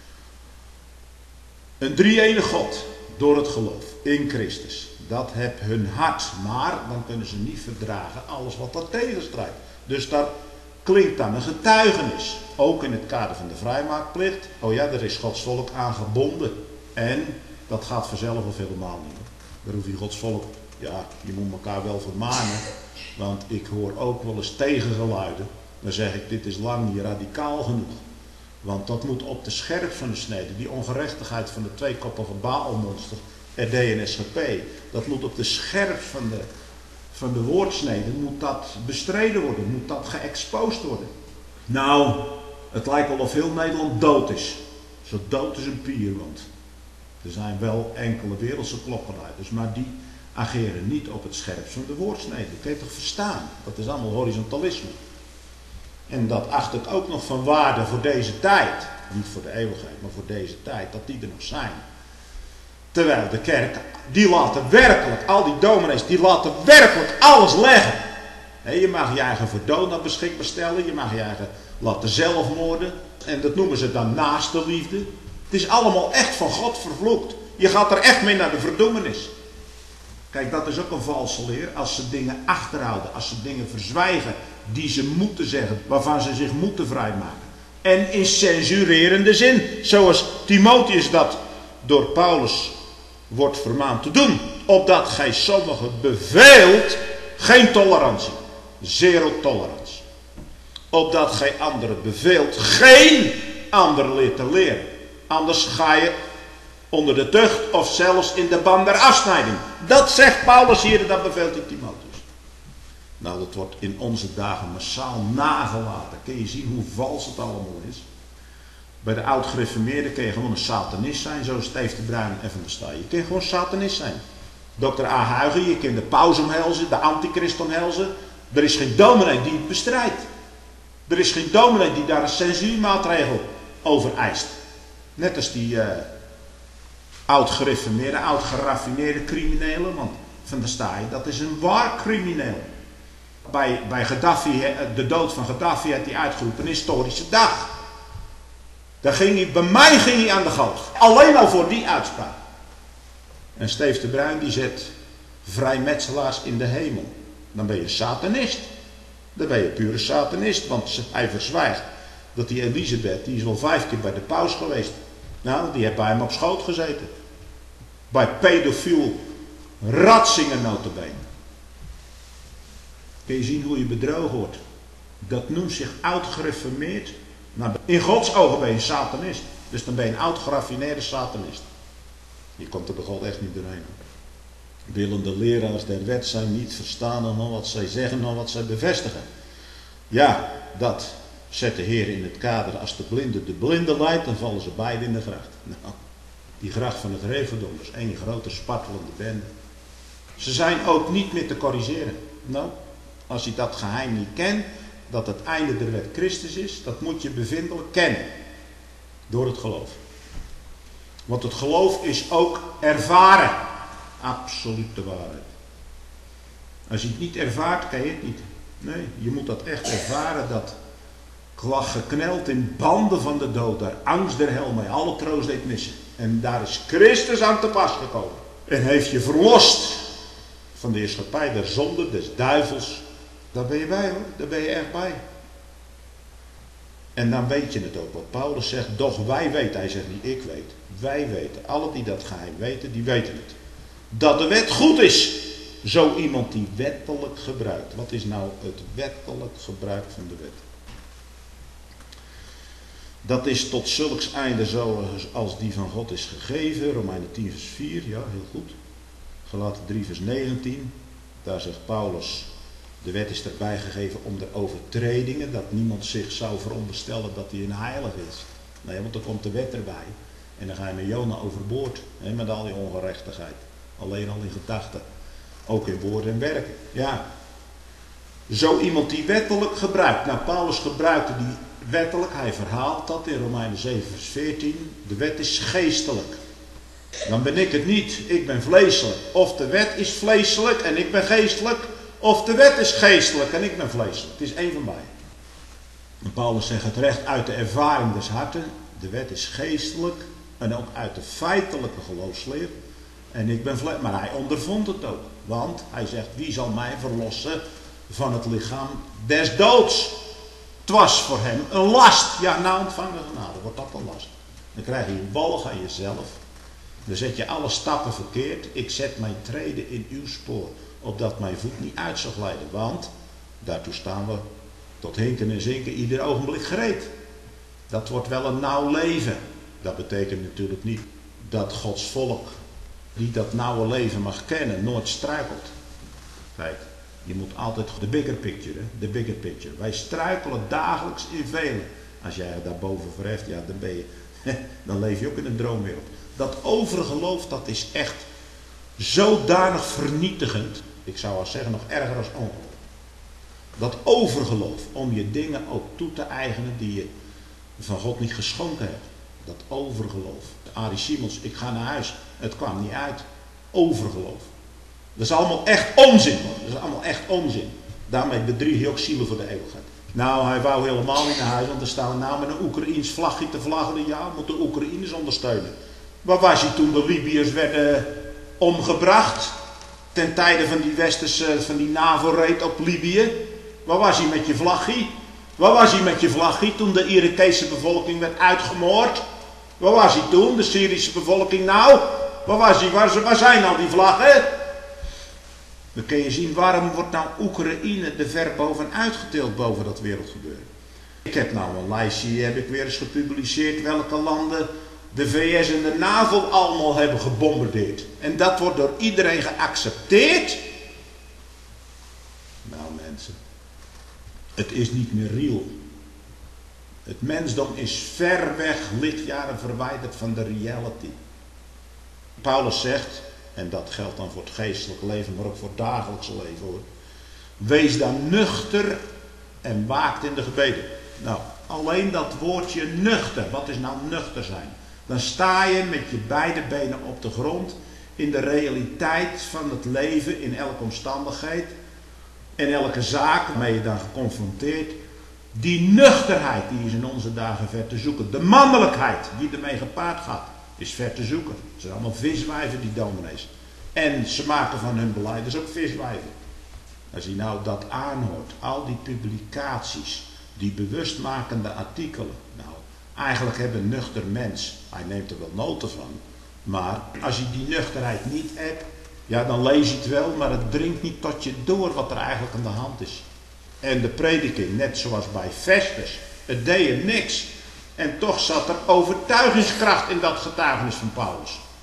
Een drie-enige God door het geloof in Christus. Dat heb hun hart, maar dan kunnen ze niet verdragen alles wat dat tegenstrijdt. Dus daar klinkt dan een getuigenis. Ook in het kader van de vrijmaakplicht. Oh ja, er is Gods volk aan gebonden. En dat gaat vanzelf of helemaal niet. Daar hoef je Gods volk, ja, je moet elkaar wel vermanen. Want ik hoor ook wel eens tegengeluiden. Dan zeg ik, dit is lang niet radicaal genoeg. Want dat moet op de scherp van de snede. Die ongerechtigheid van de tweekoppige Baalmonster, R D en S G P. Dat moet op de scherp van de, van de woordsnede, moet dat bestreden worden. Moet dat geëxposed worden. Nou, het lijkt wel of heel Nederland dood is. Zo dood is een pier, want er zijn wel enkele wereldse klokkenluiders, maar die ageren niet op het scherp van de woordsnede. Dat kun je toch verstaan? Dat is allemaal horizontalisme. En dat acht ik ook nog van waarde voor deze tijd. Niet voor de eeuwigheid, maar voor deze tijd. Dat die er nog zijn. Terwijl de kerk, die laten werkelijk, al die dominees, die laten werkelijk alles leggen. He, je mag je eigen voor dood beschikbaar stellen. Je mag je eigen laten zelfmoorden. En dat noemen ze dan naaste liefde. Het is allemaal echt van God vervloekt. Je gaat er echt mee naar de verdoemenis. Kijk, dat is ook een valse leer. Als ze dingen achterhouden, als ze dingen verzwijgen die ze moeten zeggen, waarvan ze zich moeten vrijmaken. En in censurerende zin, zoals Timotheus dat door Paulus wordt vermaand te doen. Opdat gij sommigen beveelt, geen tolerantie, zero tolerantie. Opdat gij anderen beveelt, geen ander leert te leren. Anders ga je onder de tucht of zelfs in de ban der afsnijding. Dat zegt Paulus hier, dat beveelt hij Timotheus. Nou, dat wordt in onze dagen massaal nagelaten. Kun je zien hoe vals het allemaal is. Bij de oud-gereformeerden kun je gewoon een satanist zijn, zoals Steve de Bruin en Van der Staaij. Je kunt gewoon satanist zijn. dokter A. Huigen, je kunt de paus omhelzen, de antichrist omhelzen. Er is geen dominee die het bestrijdt. Er is geen dominee die daar een censuurmaatregel over eist. Net als die uh, oud-gereformeerde, oud-geraffineerde criminelen. Want Van der Staaij, dat is een waar crimineel. Bij, bij Gaddafi, de dood van Gaddafi had hij uitgeroepen een historische dag. Daar ging hij, bij mij ging hij aan de galg. Alleen al voor die uitspraak. En Steve de Bruin die zet vrijmetselaars in de hemel. Dan ben je satanist. Dan ben je pure satanist. Want hij verzwijgt dat die Elisabeth, die is wel vijf keer bij de paus geweest. Nou, die heeft bij hem op schoot gezeten. Bij pedofiel Ratzinger nota bene. Kun je zien hoe je bedrogen wordt. Dat noemt zich oud-gereformeerd. Nou, in Gods ogen ben je een satanist. Dus dan ben je een oud-geraffineerde satanist. Je komt er bij God echt niet doorheen. Willen de leraars der wet zijn niet verstaan dan wat zij zeggen dan wat zij bevestigen. Ja, dat zet de Heer in het kader. Als de blinde de blinde leidt, dan vallen ze beide in de gracht. Nou, die gracht van het Reverdom is één grote spartelende bende. Ze zijn ook niet meer te corrigeren. Nou, als je dat geheim niet kent, dat het einde der wet Christus is, dat moet je bevindelijk kennen. Door het geloof. Want het geloof is ook ervaren. Absolute waarheid. Als je het niet ervaart, kan je het niet. Nee, je moet dat echt ervaren. Dat lag gekneld in banden van de dood. Daar angst der hel mee alle troost deed missen. En daar is Christus aan te pas gekomen. En heeft je verlost van de heerschappij der zonde, des duivels. Daar ben je bij hoor. Daar ben je echt bij. En dan weet je het ook. Wat Paulus zegt. Doch wij weten. Hij zegt niet ik weet. Wij weten. Alle die dat geheim weten, die weten het. Dat de wet goed is. Zo iemand die wettelijk gebruikt. Wat is nou het wettelijk gebruik van de wet? Dat is tot zulks einde zoals die van God is gegeven. Romeinen tien vers vier. Ja, heel goed. Galaten drie vers negentien. Daar zegt Paulus. De wet is erbij gegeven om de overtredingen. Dat niemand zich zou veronderstellen dat hij een heilig is. Nee, want dan komt de wet erbij. En dan ga je met Jona overboord. Hè, met al die ongerechtigheid. Alleen al in gedachten. Ook in woord en werk. Ja. Zo iemand die wettelijk gebruikt. Nou, Paulus gebruikte die wettelijk. Hij verhaalt dat in Romeinen zeven vers veertien. De wet is geestelijk. Dan ben ik het niet. Ik ben vleeselijk. Of de wet is vleeselijk en ik ben geestelijk. Of de wet is geestelijk en ik ben vleeselijk. Het is één van beiden. En Paulus zegt het recht uit de ervaring des harten. De wet is geestelijk. En ook uit de feitelijke geloofsleer. En ik ben vleeselijk. Maar hij ondervond het ook. Want hij zegt, wie zal mij verlossen van het lichaam des doods? Het was voor hem een last. Ja, na ontvangen genade wordt dat een last. Dan krijg je een bolg aan jezelf. Dan zet je alle stappen verkeerd. Ik zet mijn treden in uw spoor. Opdat mijn voet niet uit zal glijden. Want daartoe staan we tot hinken en zinken ieder ogenblik gereed. Dat wordt wel een nauw leven. Dat betekent natuurlijk niet dat Gods volk die dat nauwe leven mag kennen nooit struikelt. Kijk, je moet altijd de bigger picture, hè? De bigger picture. Wij struikelen dagelijks in velen. Als jij het daarboven verheft, ja, dan ben je, dan leef je ook in een droomwereld. Dat overgeloof, dat is echt zodanig vernietigend. Ik zou wel zeggen, nog erger als ongeloof. Dat overgeloof, om je dingen ook toe te eigenen die je van God niet geschonken hebt. Dat overgeloof. Arie Simons, ik ga naar huis. Het kwam niet uit. Overgeloof. Dat is allemaal echt onzin. Hoor. Dat is allemaal echt onzin. Daarmee bedrieg je ook zielen voor de eeuwigheid. Nou, hij wou helemaal niet naar huis, want er staan we nou met een Oekraïens vlagje te vlaggelen. Ja, moet de Oekraïners ondersteunen. Waar was hij toen de Libiërs werden omgebracht? Ten tijde van die westerse, van die NAVO-raid op Libië. Waar was hij met je vlaggie? Waar was hij met je vlaggie toen de Irakese bevolking werd uitgemoord? Waar was hij toen? De Syrische bevolking nou? Waar was hij? Waar, waar zijn al die vlaggen? Dan kun je zien waarom wordt nou Oekraïne er ver bovenuit getild boven dat wereldgebeuren. Ik heb nou een lijstje, heb ik weer eens gepubliceerd welke landen de V S en de NAVO allemaal hebben gebombardeerd. En dat wordt door iedereen geaccepteerd. Nou mensen, het is niet meer real. Het mensdom is ver weg, lichtjaren verwijderd van de reality. Paulus zegt, en dat geldt dan voor het geestelijk leven, maar ook voor het dagelijkse leven hoor. Wees dan nuchter en waakt in de gebeden. Nou, alleen dat woordje nuchter, wat is nou nuchter zijn? Dan sta je met je beide benen op de grond in de realiteit van het leven, in elke omstandigheid en elke zaak waarmee je dan geconfronteerd. Die nuchterheid die is in onze dagen ver te zoeken. De mannelijkheid die ermee gepaard gaat is ver te zoeken. Het zijn allemaal viswijven die dominees. En ze maken van hun beleiders ook viswijven. Als je nou dat aanhoort, al die publicaties, die bewustmakende artikelen. Nou, eigenlijk hebben een nuchter mens, hij neemt er wel noten van. Maar als je die nuchterheid niet hebt, ja dan lees je het wel, maar het dringt niet tot je door wat er eigenlijk aan de hand is. En de prediking, net zoals bij Festus, het deed er niks. En toch zat er overtuigingskracht in dat getuigenis van Paulus.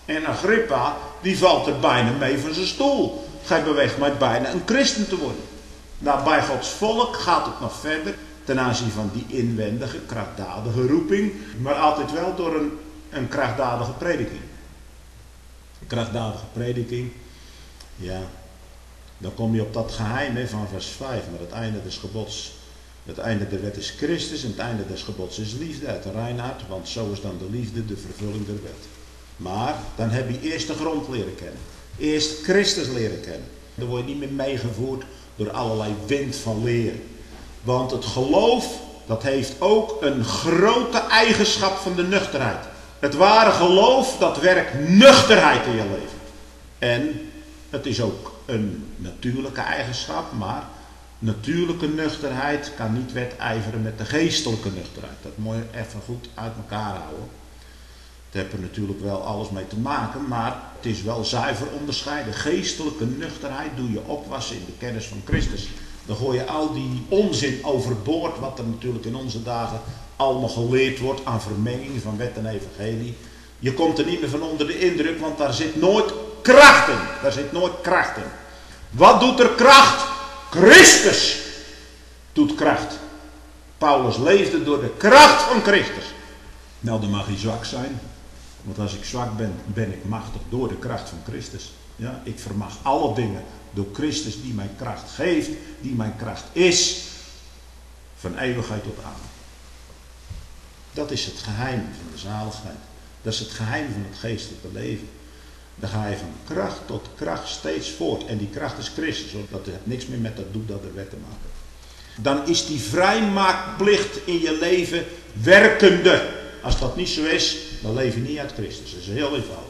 En Agrippa, die valt er bijna mee van zijn stoel. Gij beweegt mij bijna een christen te worden. Nou, bij Gods volk gaat het nog verder ten aanzien van die inwendige, krachtdadige roeping. Maar altijd wel door een, een krachtdadige prediking. Een krachtdadige prediking, ja, dan kom je op dat geheim hè, van vers vijf. Maar het einde des gebods, het einde der wet is Christus en het einde des gebods is liefde uit de Reinhard. Want zo is dan de liefde de vervulling der wet. Maar dan heb je eerst de grond leren kennen. Eerst Christus leren kennen. Dan word je niet meer meegevoerd door allerlei wind van leer. Want het geloof, dat heeft ook een grote eigenschap van de nuchterheid. Het ware geloof, dat werkt nuchterheid in je leven. En het is ook een natuurlijke eigenschap, maar natuurlijke nuchterheid kan niet wedijveren met de geestelijke nuchterheid. Dat moet je even goed uit elkaar houden. Het heeft er natuurlijk wel alles mee te maken, maar het is wel zuiver onderscheiden. Geestelijke nuchterheid doe je opwassen in de kennis van Christus. Dan gooi je al die onzin overboord, wat er natuurlijk in onze dagen allemaal geleerd wordt aan vermenging van wet en evangelie. Je komt er niet meer van onder de indruk, want daar zit nooit kracht in. Daar zit nooit kracht in. Wat doet er kracht? Christus doet kracht. Paulus leefde door de kracht van Christus. Nou, dan mag hij zwak zijn. Want als ik zwak ben, ben ik machtig door de kracht van Christus. Ja, ik vermag alle dingen door Christus die mijn kracht geeft, die mijn kracht is, van eeuwigheid tot aan. Dat is het geheim van de zaligheid. Dat is het geheim van het geestelijke leven. Dan ga je van kracht tot kracht steeds voort. En die kracht is Christus. Dat heeft niks meer met dat doet dat er wet te maken. Dan is die vrijmaakplicht in je leven werkende. Als dat niet zo is, dan leef je niet uit Christus. Dat is heel eenvoudig.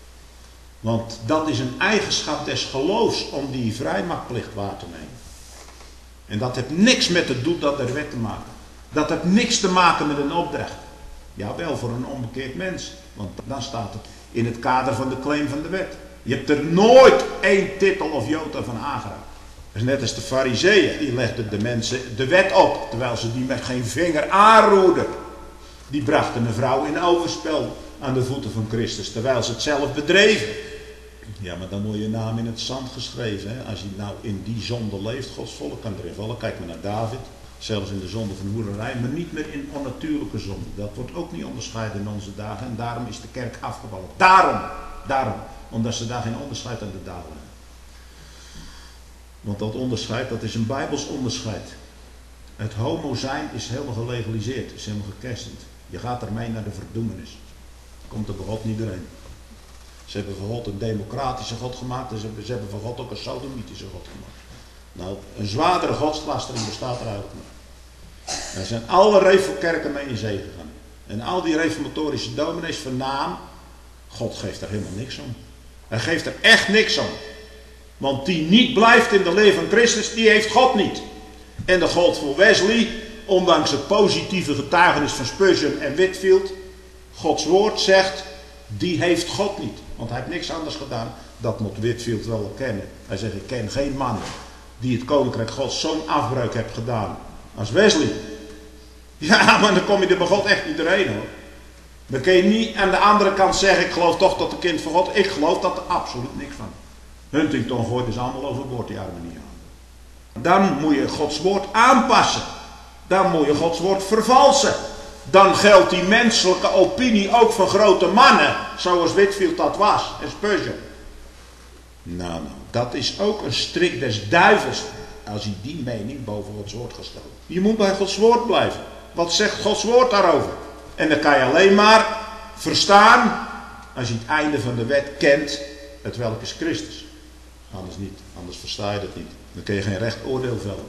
Want dat is een eigenschap des geloofs om die vrijmaakplicht waar te nemen. En dat heeft niks met het doet dat er wet te maken. Dat heeft niks te maken met een opdracht. Jawel, voor een onbekeerd mens. Want dan staat het in het kader van de claim van de wet. Je hebt er nooit één titel of jota van aangeraakt. Dat is net als de farizeeën. Die legden de mensen de wet op. Terwijl ze die met geen vinger aanroerden. Die brachten een vrouw in overspel aan de voeten van Christus. Terwijl ze het zelf bedreven. Ja, maar dan word je naam in het zand geschreven. Hè? Als je nou in die zonde leeft, Gods volk kan erin vallen. Kijk maar naar David. Zelfs in de zonde van hoererij, maar niet meer in onnatuurlijke zonde. Dat wordt ook niet onderscheiden in onze dagen. En daarom is de kerk afgevallen. Daarom, daarom. Omdat ze daar geen onderscheid aan de dagen hebben. Want dat onderscheid, dat is een Bijbels onderscheid. Het homo zijn is helemaal gelegaliseerd. Is helemaal gekerstend. Je gaat ermee naar de verdoemenis. Komt er bij God niet doorheen. Ze hebben van God een democratische God gemaakt. En ze hebben, ze hebben van God ook een sodomitische God gemaakt. Nou, een zwaardere godslastering bestaat er eigenlijk niet. Daar zijn alle reformkerken mee in zee gegaan. En al die reformatorische dominees van naam, God geeft er helemaal niks om. Hij geeft er echt niks om. Want die niet blijft in de leer van Christus, die heeft God niet. En dat geldt voor Wesley, ondanks het positieve getuigenis van Spurgeon en Whitefield. Gods woord zegt, die heeft God niet. Want hij heeft niks anders gedaan. Dat moet Whitefield wel kennen. Hij zegt, ik ken geen man die het koninkrijk Gods zo'n afbreuk heeft gedaan als Wesley. Ja, maar dan kom je er bij God echt niet doorheen hoor. Dan kun je niet aan de andere kant zeggen, ik geloof toch dat de kind van God, ik geloof dat er absoluut niks van. Huntington gooit dus allemaal overboord die armen niet aan. Dan moet je Gods woord aanpassen. Dan moet je Gods woord vervalsen. Dan geldt die menselijke opinie ook voor grote mannen, zoals Whitefield dat was en Spurgeon. Nou, nou, dat is ook een strik des duivels als je die mening boven Gods woord gaat stellen. Je moet bij Gods woord blijven. Wat zegt Gods woord daarover? En dan kan je alleen maar verstaan als je het einde van de wet kent, het welk is Christus. Anders niet, anders versta je dat niet. Dan kun je geen recht oordeel vellen.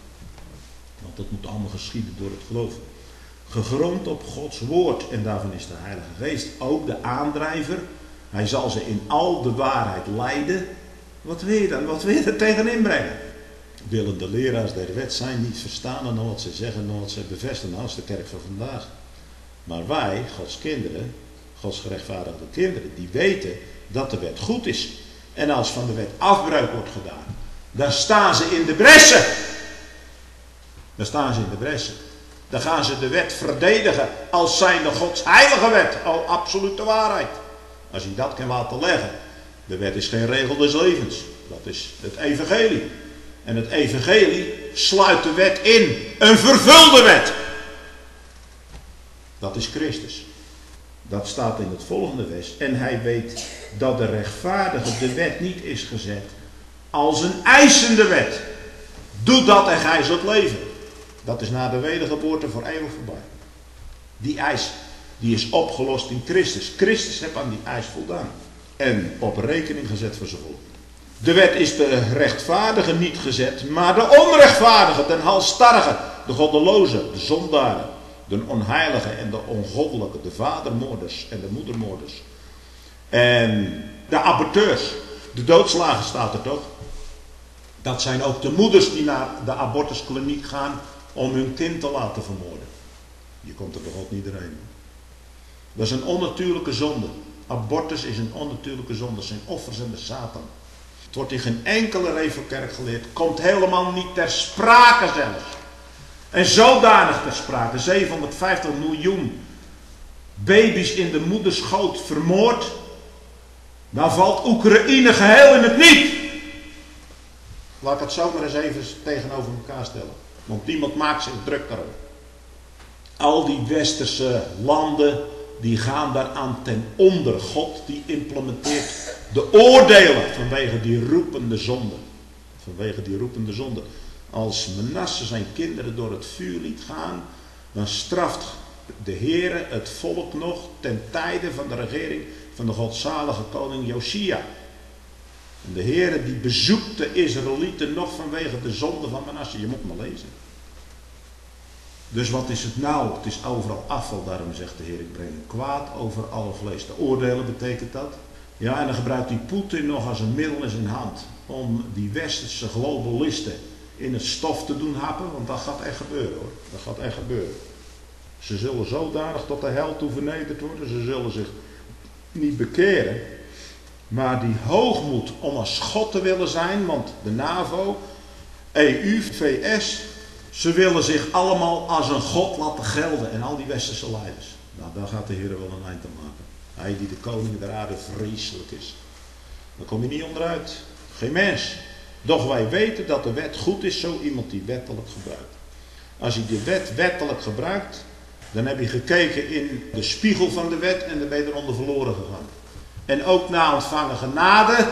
Want dat moet allemaal geschieden door het geloof. Gegrond op Gods woord, en daarvan is de Heilige Geest ook de aandrijver. Hij zal ze in al de waarheid leiden. Wat wil je dan? Wat wil je er tegenin brengen? Willen de leraars der wet zijn niet verstaan dan wat ze zeggen, dan wat ze bevestigen als de kerk van vandaag. Maar wij, Gods kinderen, Gods gerechtvaardigde kinderen, die weten dat de wet goed is. En als van de wet afbreuk wordt gedaan, dan staan ze in de bressen. Dan staan ze in de bressen. Dan gaan ze de wet verdedigen als zijnde Gods heilige wet, al absolute waarheid. Als je dat kan laten leggen. De wet is geen regel des levens. Dat is het evangelie. En het evangelie sluit de wet in. Een vervulde wet. Dat is Christus. Dat staat in het volgende vers. En hij weet dat de rechtvaardige de wet niet is gezet als een eisende wet. Doe dat en gij zult leven. Dat is na de wedergeboorte voor eeuwig voorbij. Die eis die is opgelost in Christus. Christus heeft aan die eis voldaan. En op rekening gezet voor zijn volk. De wet is de rechtvaardige niet gezet, maar de onrechtvaardige, de halsstarrige, de goddeloze, de zondaren, de onheilige en de ongoddelijke, de vadermoorders en de moedermoorders. En de aborteurs, de doodslagen staat er toch. Dat zijn ook de moeders die naar de abortuskliniek gaan om hun kind te laten vermoorden. Je komt er bij God niet doorheen. Dat is een onnatuurlijke zonde. Abortus is een onnatuurlijke zonde. Dat zijn offers aan de Satan. Het wordt in geen enkele revelkerk geleerd. Komt helemaal niet ter sprake zelfs. En zodanig ter sprake. zevenhonderdvijftig miljoen baby's in de moederschoot vermoord. Dan valt Oekraïne geheel in het niet. Laat ik het zomaar eens even tegenover elkaar stellen. Want niemand maakt zich druk daarover. Al die westerse landen, die gaan daaraan ten onder. God die implementeert de oordelen vanwege die roepende zonde. Vanwege die roepende zonde. Als Manasse zijn kinderen door het vuur liet gaan, dan straft de Heere het volk nog ten tijde van de regering van de godzalige koning Josia. En de Heere die bezoekt de Israëlieten nog vanwege de zonde van Manasse. Je moet maar lezen. Dus wat is het nou? Het is overal afval, daarom zegt de Heer, ik breng kwaad over alle vlees. De oordelen betekent dat. Ja, en dan gebruikt die Poetin nog als een middel in zijn hand om die westerse globalisten in het stof te doen happen, want dat gaat echt gebeuren hoor. Dat gaat echt gebeuren. Ze zullen zodanig tot de hel toe vernederd worden, ze zullen zich niet bekeren. Maar die hoogmoed om als God te willen zijn, want de NAVO, E U, V S, ze willen zich allemaal als een God laten gelden. En al die westerse leiders. Nou, daar gaat de Heer wel een eind aan maken. Hij die de koning der aarde vreselijk is. Daar kom je niet onderuit. Geen mens. Doch wij weten dat de wet goed is, zo iemand die wettelijk gebruikt. Als je die wet wettelijk gebruikt, dan heb je gekeken in de spiegel van de wet en dan ben je eronder verloren gegaan. En ook na ontvangen genade.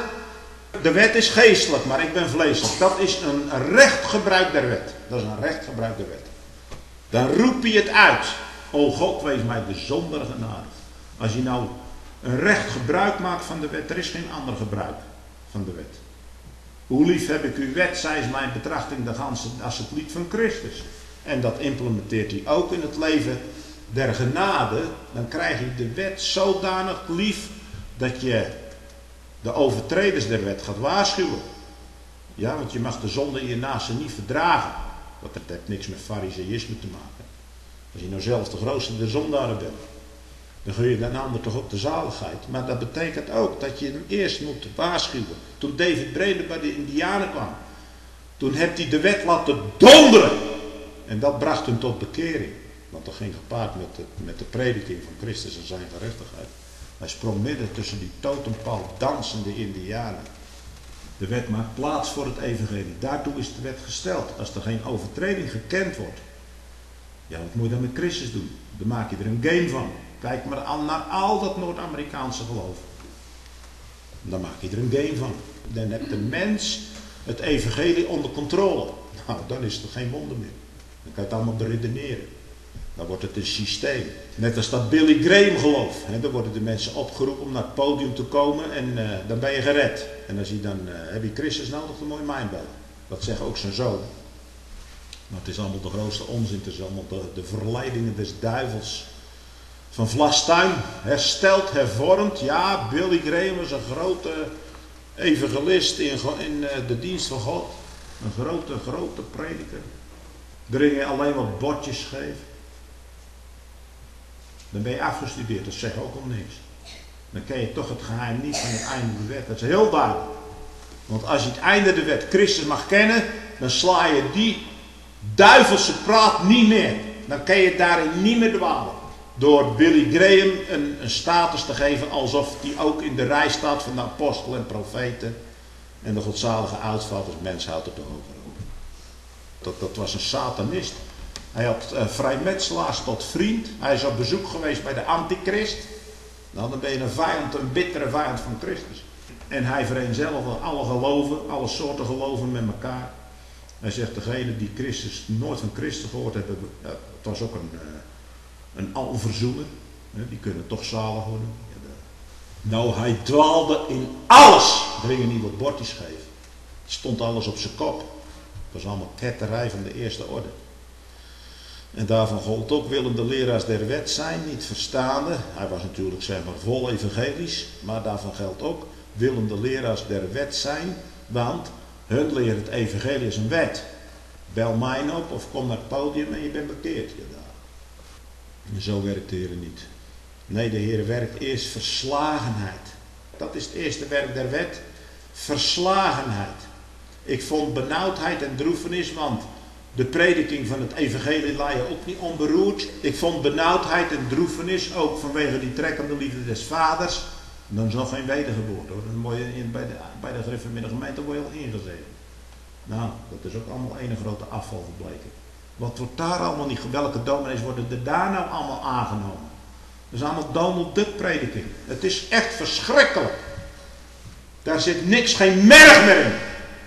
De wet is geestelijk, maar ik ben vleeselijk. Dat is een recht gebruik der wet. Dat is een recht gebruik der wet. Dan roep je het uit. O God, wees mij de zondige genadig. Als je nou een recht gebruik maakt van de wet, er is geen ander gebruik van de wet. Hoe lief heb ik uw wet, zij is mijn betrachting de ganse, als het lied van Christus. En dat implementeert hij ook in het leven der genade. Dan krijg je de wet zodanig lief dat je de overtreders der wet gaat waarschuwen. Ja, want je mag de zonde in je naaste niet verdragen. Want dat heeft niks met fariseïsme te maken. Als je nou zelf de grootste der zondaren bent, dan gun je de ander toch op de zaligheid. Maar dat betekent ook dat je hem eerst moet waarschuwen. Toen David Brainerd bij de Indianen kwam, toen heeft hij de wet laten donderen. En dat bracht hem tot bekering. Want dat ging gepaard met de, met de prediking van Christus en zijn gerechtigheid. Hij sprong midden tussen die totempaal dansende Indianen. De wet maakt plaats voor het evangelie. Daartoe is de wet gesteld. Als er geen overtreding gekend wordt. Ja, wat moet je dan met Christus doen? Dan maak je er een game van. Kijk maar aan naar al dat Noord-Amerikaanse geloof. Dan maak je er een game van. Dan heeft de mens het evangelie onder controle. Nou, dan is het geen wonder meer. Dan kan je het allemaal beredeneren. Dan wordt het een systeem. Net als dat Billy Graham geloof. He, dan worden de mensen opgeroepen om naar het podium te komen en uh, dan ben je gered. En als je dan, uh, heb je Christus nodig, dan moet je mij bellen. Dat zegt ook zijn zoon. Maar het is allemaal de grootste onzin. Het is allemaal de, de verleidingen des duivels. Van Vlastuin, hersteld, hervormd. Ja, Billy Graham was een grote evangelist in, in uh, de dienst van God. Een grote, grote prediker. Erin je alleen wat bordjes geven. Dan ben je afgestudeerd, dat zegt ook om niks. Dan ken je toch het geheim niet van het einde der wet. Dat is heel duidelijk. Want als je het einde der wet Christus mag kennen, dan sla je die duivelse praat niet meer. Dan kan je daarin niet meer dwalen. door Billy Graham een, een status te geven alsof die ook in de rij staat van de apostelen en profeten. En de godzalige oudvaders, mens houdt het toch over. Dat, dat was een satanist. Hij had uh, vrijmetselaars tot vriend. Hij is op bezoek geweest bij de antichrist. Nou, dan ben je een vijand, een bittere vijand van Christus. En hij vereenzelvigde alle geloven, alle soorten geloven met elkaar. Hij zegt, degene die Christus nooit van Christus gehoord hebben, uh, het was ook een, uh, een alverzoener. Uh, die kunnen toch zalig worden. Ja, de... Nou, hij dwaalde in alles. Dringen niet wat bordjes geven. Het stond alles op zijn kop. Het was allemaal ketterij van de eerste orde. En daarvan gold ook Willem de leraars der wet zijn, niet verstaande. Hij was natuurlijk zeg maar vol evangelisch, maar daarvan geldt ook Willem de leraars der wet zijn, want hun leren het evangelie is een wet. Bel mij op of kom naar het podium en je bent bekeerd. Ja, daar. Zo werkt de Heer niet. Nee, de Heer werkt eerst verslagenheid. Dat is het eerste werk der wet. Verslagenheid. Ik vond benauwdheid en droefenis, want de prediking van het evangelie laat je ook niet onberoerd. Ik vond benauwdheid en droefenis ook vanwege die trekkende liefde des vaders. Dan is nog geen wedergeboorte hoor. Dan word je in, bij de, bij de gereformeerde gemeente word je al ingezeten. Nou, dat is ook allemaal een grote afval gebleken. Wat wordt daar allemaal niet, welke dominees worden er daar nou allemaal aangenomen? Dat is allemaal Donald Duck prediking. Het is echt verschrikkelijk. Daar zit niks, geen merg meer in.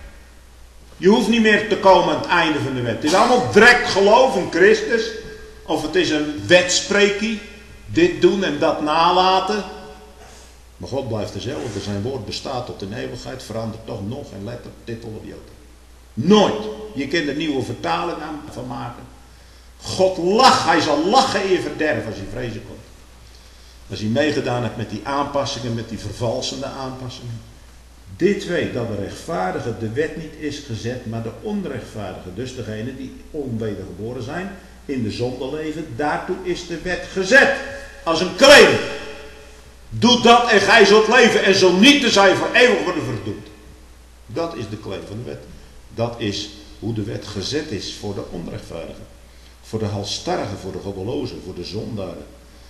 Je hoeft niet meer te komen aan het einde van de wet. Het is allemaal direct geloof in Christus. Of het is een wetspreekie. Dit doen en dat nalaten. Maar God blijft dezelfde. Zijn woord bestaat tot in eeuwigheid. Verandert toch nog geen letter, titel of jota. Nooit. Je kunt er nieuwe vertaling aan van maken. God lacht. Hij zal lachen in je verderf als hij vrezen komt. Als hij meegedaan heeft met die aanpassingen, met die vervalsende aanpassingen. Dit weet dat de rechtvaardige de wet niet is gezet, maar de onrechtvaardige, dus degene die onwedergeboren zijn, in de zonde leven, daartoe is de wet gezet. Als een claim. Doe dat en gij zult leven en zult niet te zijn voor eeuwig worden verdoemd. Dat is de claim van de wet. Dat is hoe de wet gezet is voor de onrechtvaardigen. Voor de halsstarrigen, voor de goddelozen, voor de zondaren.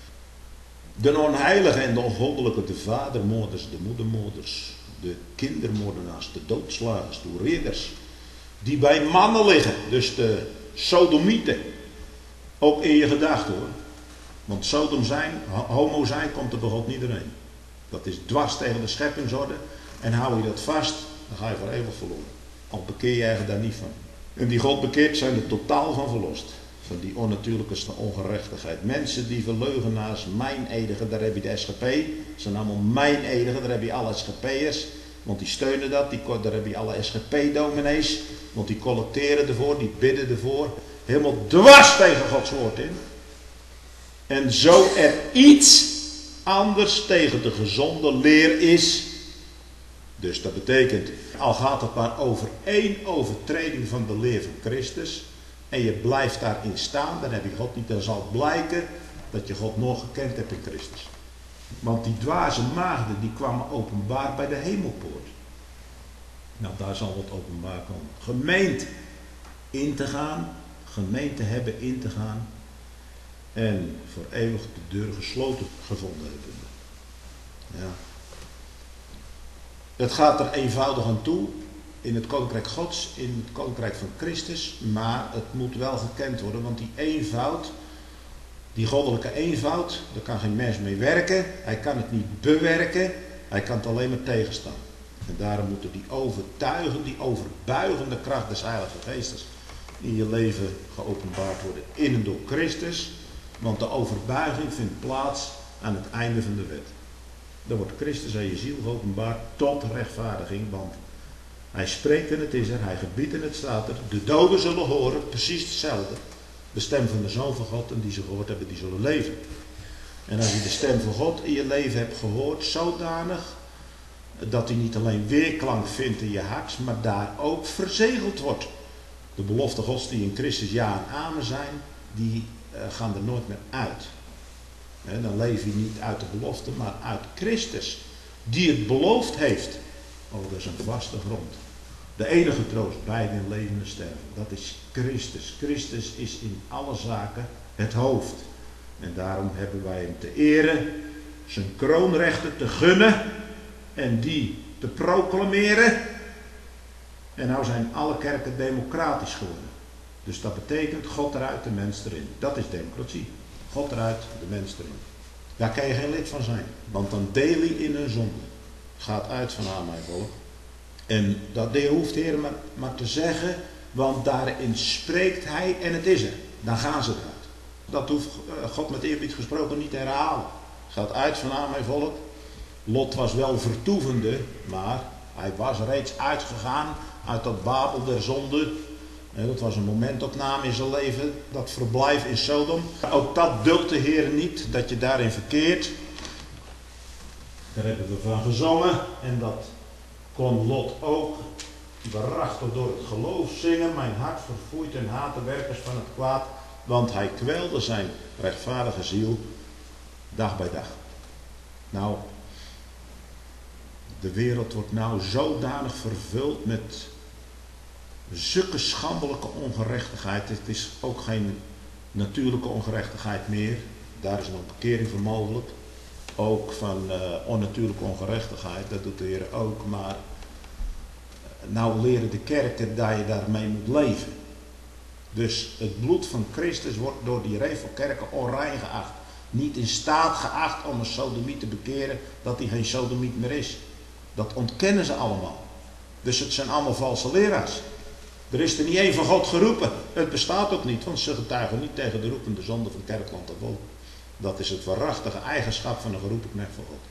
De onheiligen en de ongoddelijke, de vadermoorders, de moedermoorders. De kindermoordenaars, de doodslagers, de hoereerders. Die bij mannen liggen. Dus de sodomieten. Ook in je gedachten hoor. Want sodom zijn, homo zijn, komt er bij God niet doorheen. Dat is dwars tegen de scheppingsorde. En hou je dat vast, dan ga je voor eeuwig verloren. Al bekeer je je daar niet van. En die God bekeert zijn er totaal van verlost. Van die onnatuurlijke ongerechtigheid. Mensen die verleugenaars, meineedigen, daar heb je de S G P. Dat zijn allemaal meineedigen, daar heb je alle S G P'ers. Want die steunen dat, die, daar heb je alle S G P-dominees. Want die collecteren ervoor, die bidden ervoor. Helemaal dwars tegen Gods woord in. En zo er iets anders tegen de gezonde leer is. Dus dat betekent, al gaat het maar over één overtreding van de leer van Christus. En je blijft daarin staan, dan heb je God niet. Dan zal blijken dat je God nog gekend hebt in Christus. Want die dwaze maagden, die kwamen openbaar bij de hemelpoort. Nou, daar zal wat openbaar komen. Gemeend in te gaan, gemeente hebben in te gaan. En voor eeuwig de deur gesloten gevonden hebben. Ja. Het gaat er eenvoudig aan toe. In het koninkrijk Gods, in het koninkrijk van Christus. Maar het moet wel gekend worden. Want die eenvoud, die goddelijke eenvoud, daar kan geen mens mee werken. Hij kan het niet bewerken. Hij kan het alleen maar tegenstaan. En daarom moeten die overtuigen, die overbuigende kracht des Heilige Geestes in je leven geopenbaard worden. In en door Christus. Want de overbuiging vindt plaats aan het einde van de wet. Dan wordt Christus aan je ziel geopenbaard tot rechtvaardiging. Want hij spreekt en het is er, hij gebiedt en het staat er. De doden zullen horen, precies hetzelfde. De stem van de Zoon van God en die ze gehoord hebben, die zullen leven. En als je de stem van God in je leven hebt gehoord, zodanig dat hij niet alleen weerklank vindt in je hart, maar daar ook verzegeld wordt. De belofte Gods die in Christus ja en amen zijn, die uh, gaan er nooit meer uit. He, dan leef je niet uit de belofte, maar uit Christus, die het beloofd heeft. Oh, dat is een vaste grond. De enige troost, beide in leven en sterven, dat is Christus. Christus is in alle zaken het hoofd. En daarom hebben wij hem te eren, zijn kroonrechten te gunnen en die te proclameren. En nou zijn alle kerken democratisch geworden. Dus dat betekent God eruit, de mens erin. Dat is democratie. God eruit, de mens erin. Daar kan je geen lid van zijn. Want dan deel je in een zonde. Gaat uit van aan mijn volk. En dat hoeft de Heer maar, maar te zeggen. Want daarin spreekt hij en het is er. Dan gaan ze eruit. Dat hoeft God met eerbied gesproken niet te herhalen. Gaat uit van aan mijn volk. Lot was wel vertoevende. Maar hij was reeds uitgegaan uit dat Babel der zonde. Dat was een momentopname in zijn leven, dat verblijf in Sodom. Ook dat duldt de Heer niet, dat je daarin verkeert. Daar hebben we van gezongen. En dat kon Lot ook waarachtig door het geloof zingen. Mijn hart verfoeit en haat de werkers van het kwaad. Want hij kwelde zijn rechtvaardige ziel dag bij dag. Nou, de wereld wordt nou zodanig vervuld met zulke schandelijke ongerechtigheid. Het is ook geen natuurlijke ongerechtigheid meer. Daar is nog een bekering voor mogelijk. Ook van uh, onnatuurlijke ongerechtigheid. Dat doet de Heer ook. Maar nou leren de kerken dat je daarmee moet leven. Dus het bloed van Christus wordt door die revelkerken onrein geacht. Niet in staat geacht om een sodomiet te bekeren dat hij geen sodomiet meer is. Dat ontkennen ze allemaal. Dus het zijn allemaal valse leraars. Er is er niet één van God geroepen. Het bestaat ook niet, want ze getuigen niet tegen de roepende zonde van kerkland en volk. Dat is het waarachtige eigenschap van een geroepen knecht van God.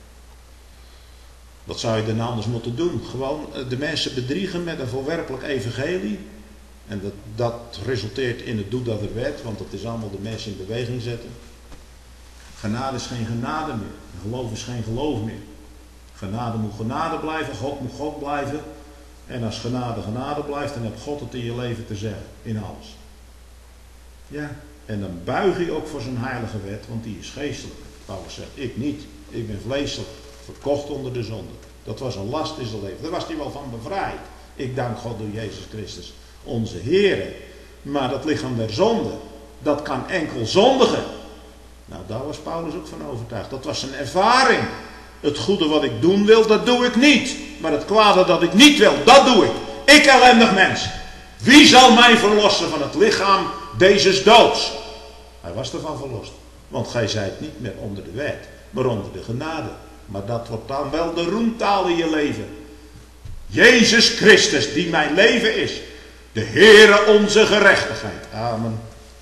Wat zou je dan anders moeten doen? Gewoon de mensen bedriegen met een voorwerpelijk evangelie. En dat, dat resulteert in het doe dat er werd, want dat is allemaal de mensen in beweging zetten. Genade is geen genade meer. Geloof is geen geloof meer. Genade moet genade blijven, God moet God blijven. En als genade genade blijft, dan heeft God het in je leven te zeggen. In alles. Ja. En dan buig je ook voor zijn heilige wet, want die is geestelijk. Paulus zegt, ik niet. Ik ben vleeselijk. Verkocht onder de zonde. Dat was een last in zijn leven. Daar was hij wel van bevrijd. Ik dank God door Jezus Christus, onze Heere. Maar dat lichaam der zonde, dat kan enkel zondigen. Nou, daar was Paulus ook van overtuigd. Dat was zijn ervaring. Het goede wat ik doen wil, dat doe ik niet. Maar het kwade dat ik niet wil, dat doe ik. Ik ellendig mens. Wie zal mij verlossen van het lichaam dezes doods? Hij was ervan verlost. Want gij zijt niet meer onder de wet, maar onder de genade. Maar dat wordt dan wel de roemtaal in je leven. Jezus Christus, die mijn leven is. De Heere onze gerechtigheid. Amen.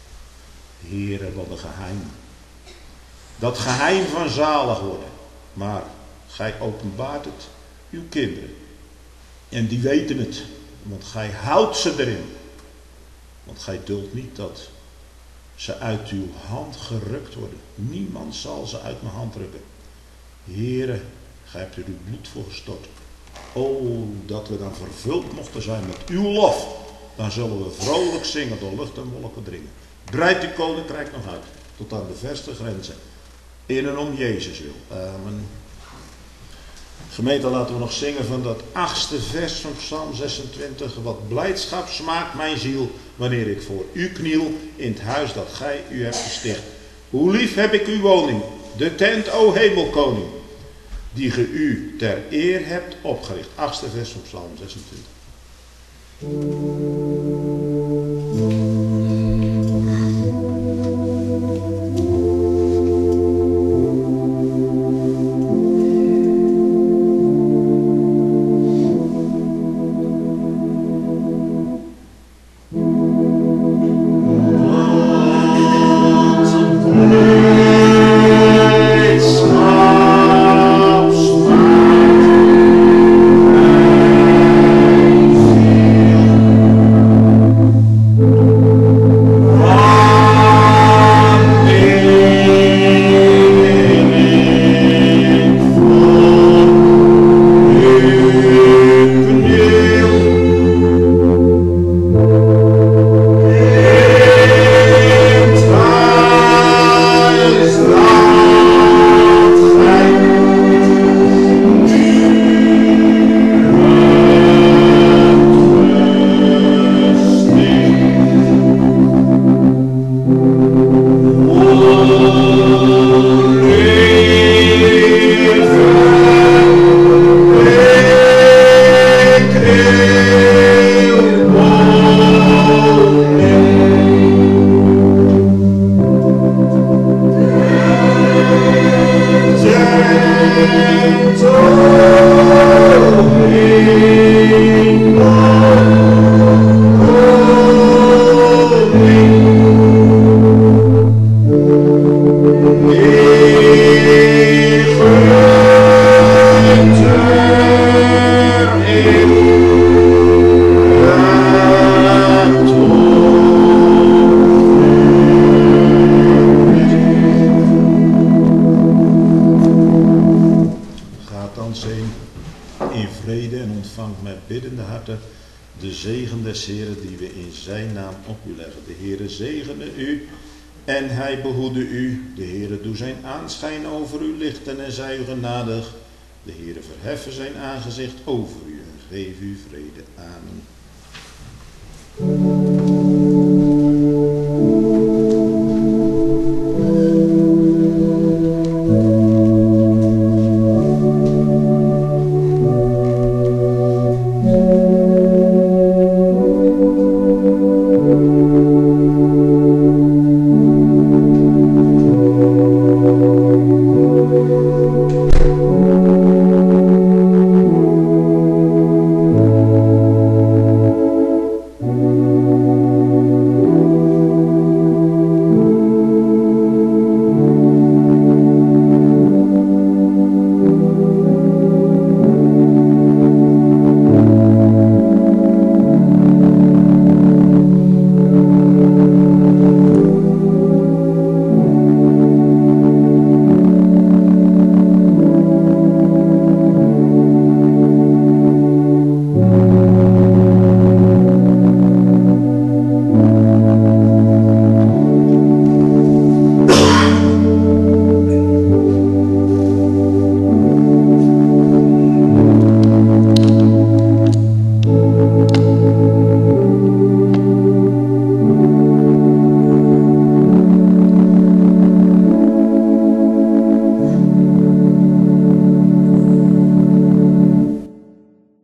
Heere, wat een geheim. Dat geheim van zalig worden. Maar gij openbaart het uw kinderen. En die weten het. Want gij houdt ze erin. Want gij duldt niet dat ze uit uw hand gerukt worden. Niemand zal ze uit mijn hand rukken. Heere, gij hebt er uw bloed voor gestort. O, dat we dan vervuld mochten zijn met uw lof. Dan zullen we vrolijk zingen door lucht en wolken dringen. Breid uw koninkrijk nog uit. Tot aan de verste grenzen. In en om Jezus wil. Amen. Gemeente, laten we nog zingen van dat achtste vers van Psalm zesentwintig. Wat blijdschap smaakt mijn ziel, wanneer ik voor u kniel in het huis dat gij u hebt gesticht. Hoe lief heb ik uw woning, de tent, o hemelkoning, die ge u ter eer hebt opgericht. Achtste vers van Psalm zesentwintig. Is zijn naam op u leggen. De Heere zegene u en hij behoede u. De Heere doe zijn aanschijn over u lichten en zij u genadig. De Heere verheffen zijn aangezicht over u en geef u vrede. Amen.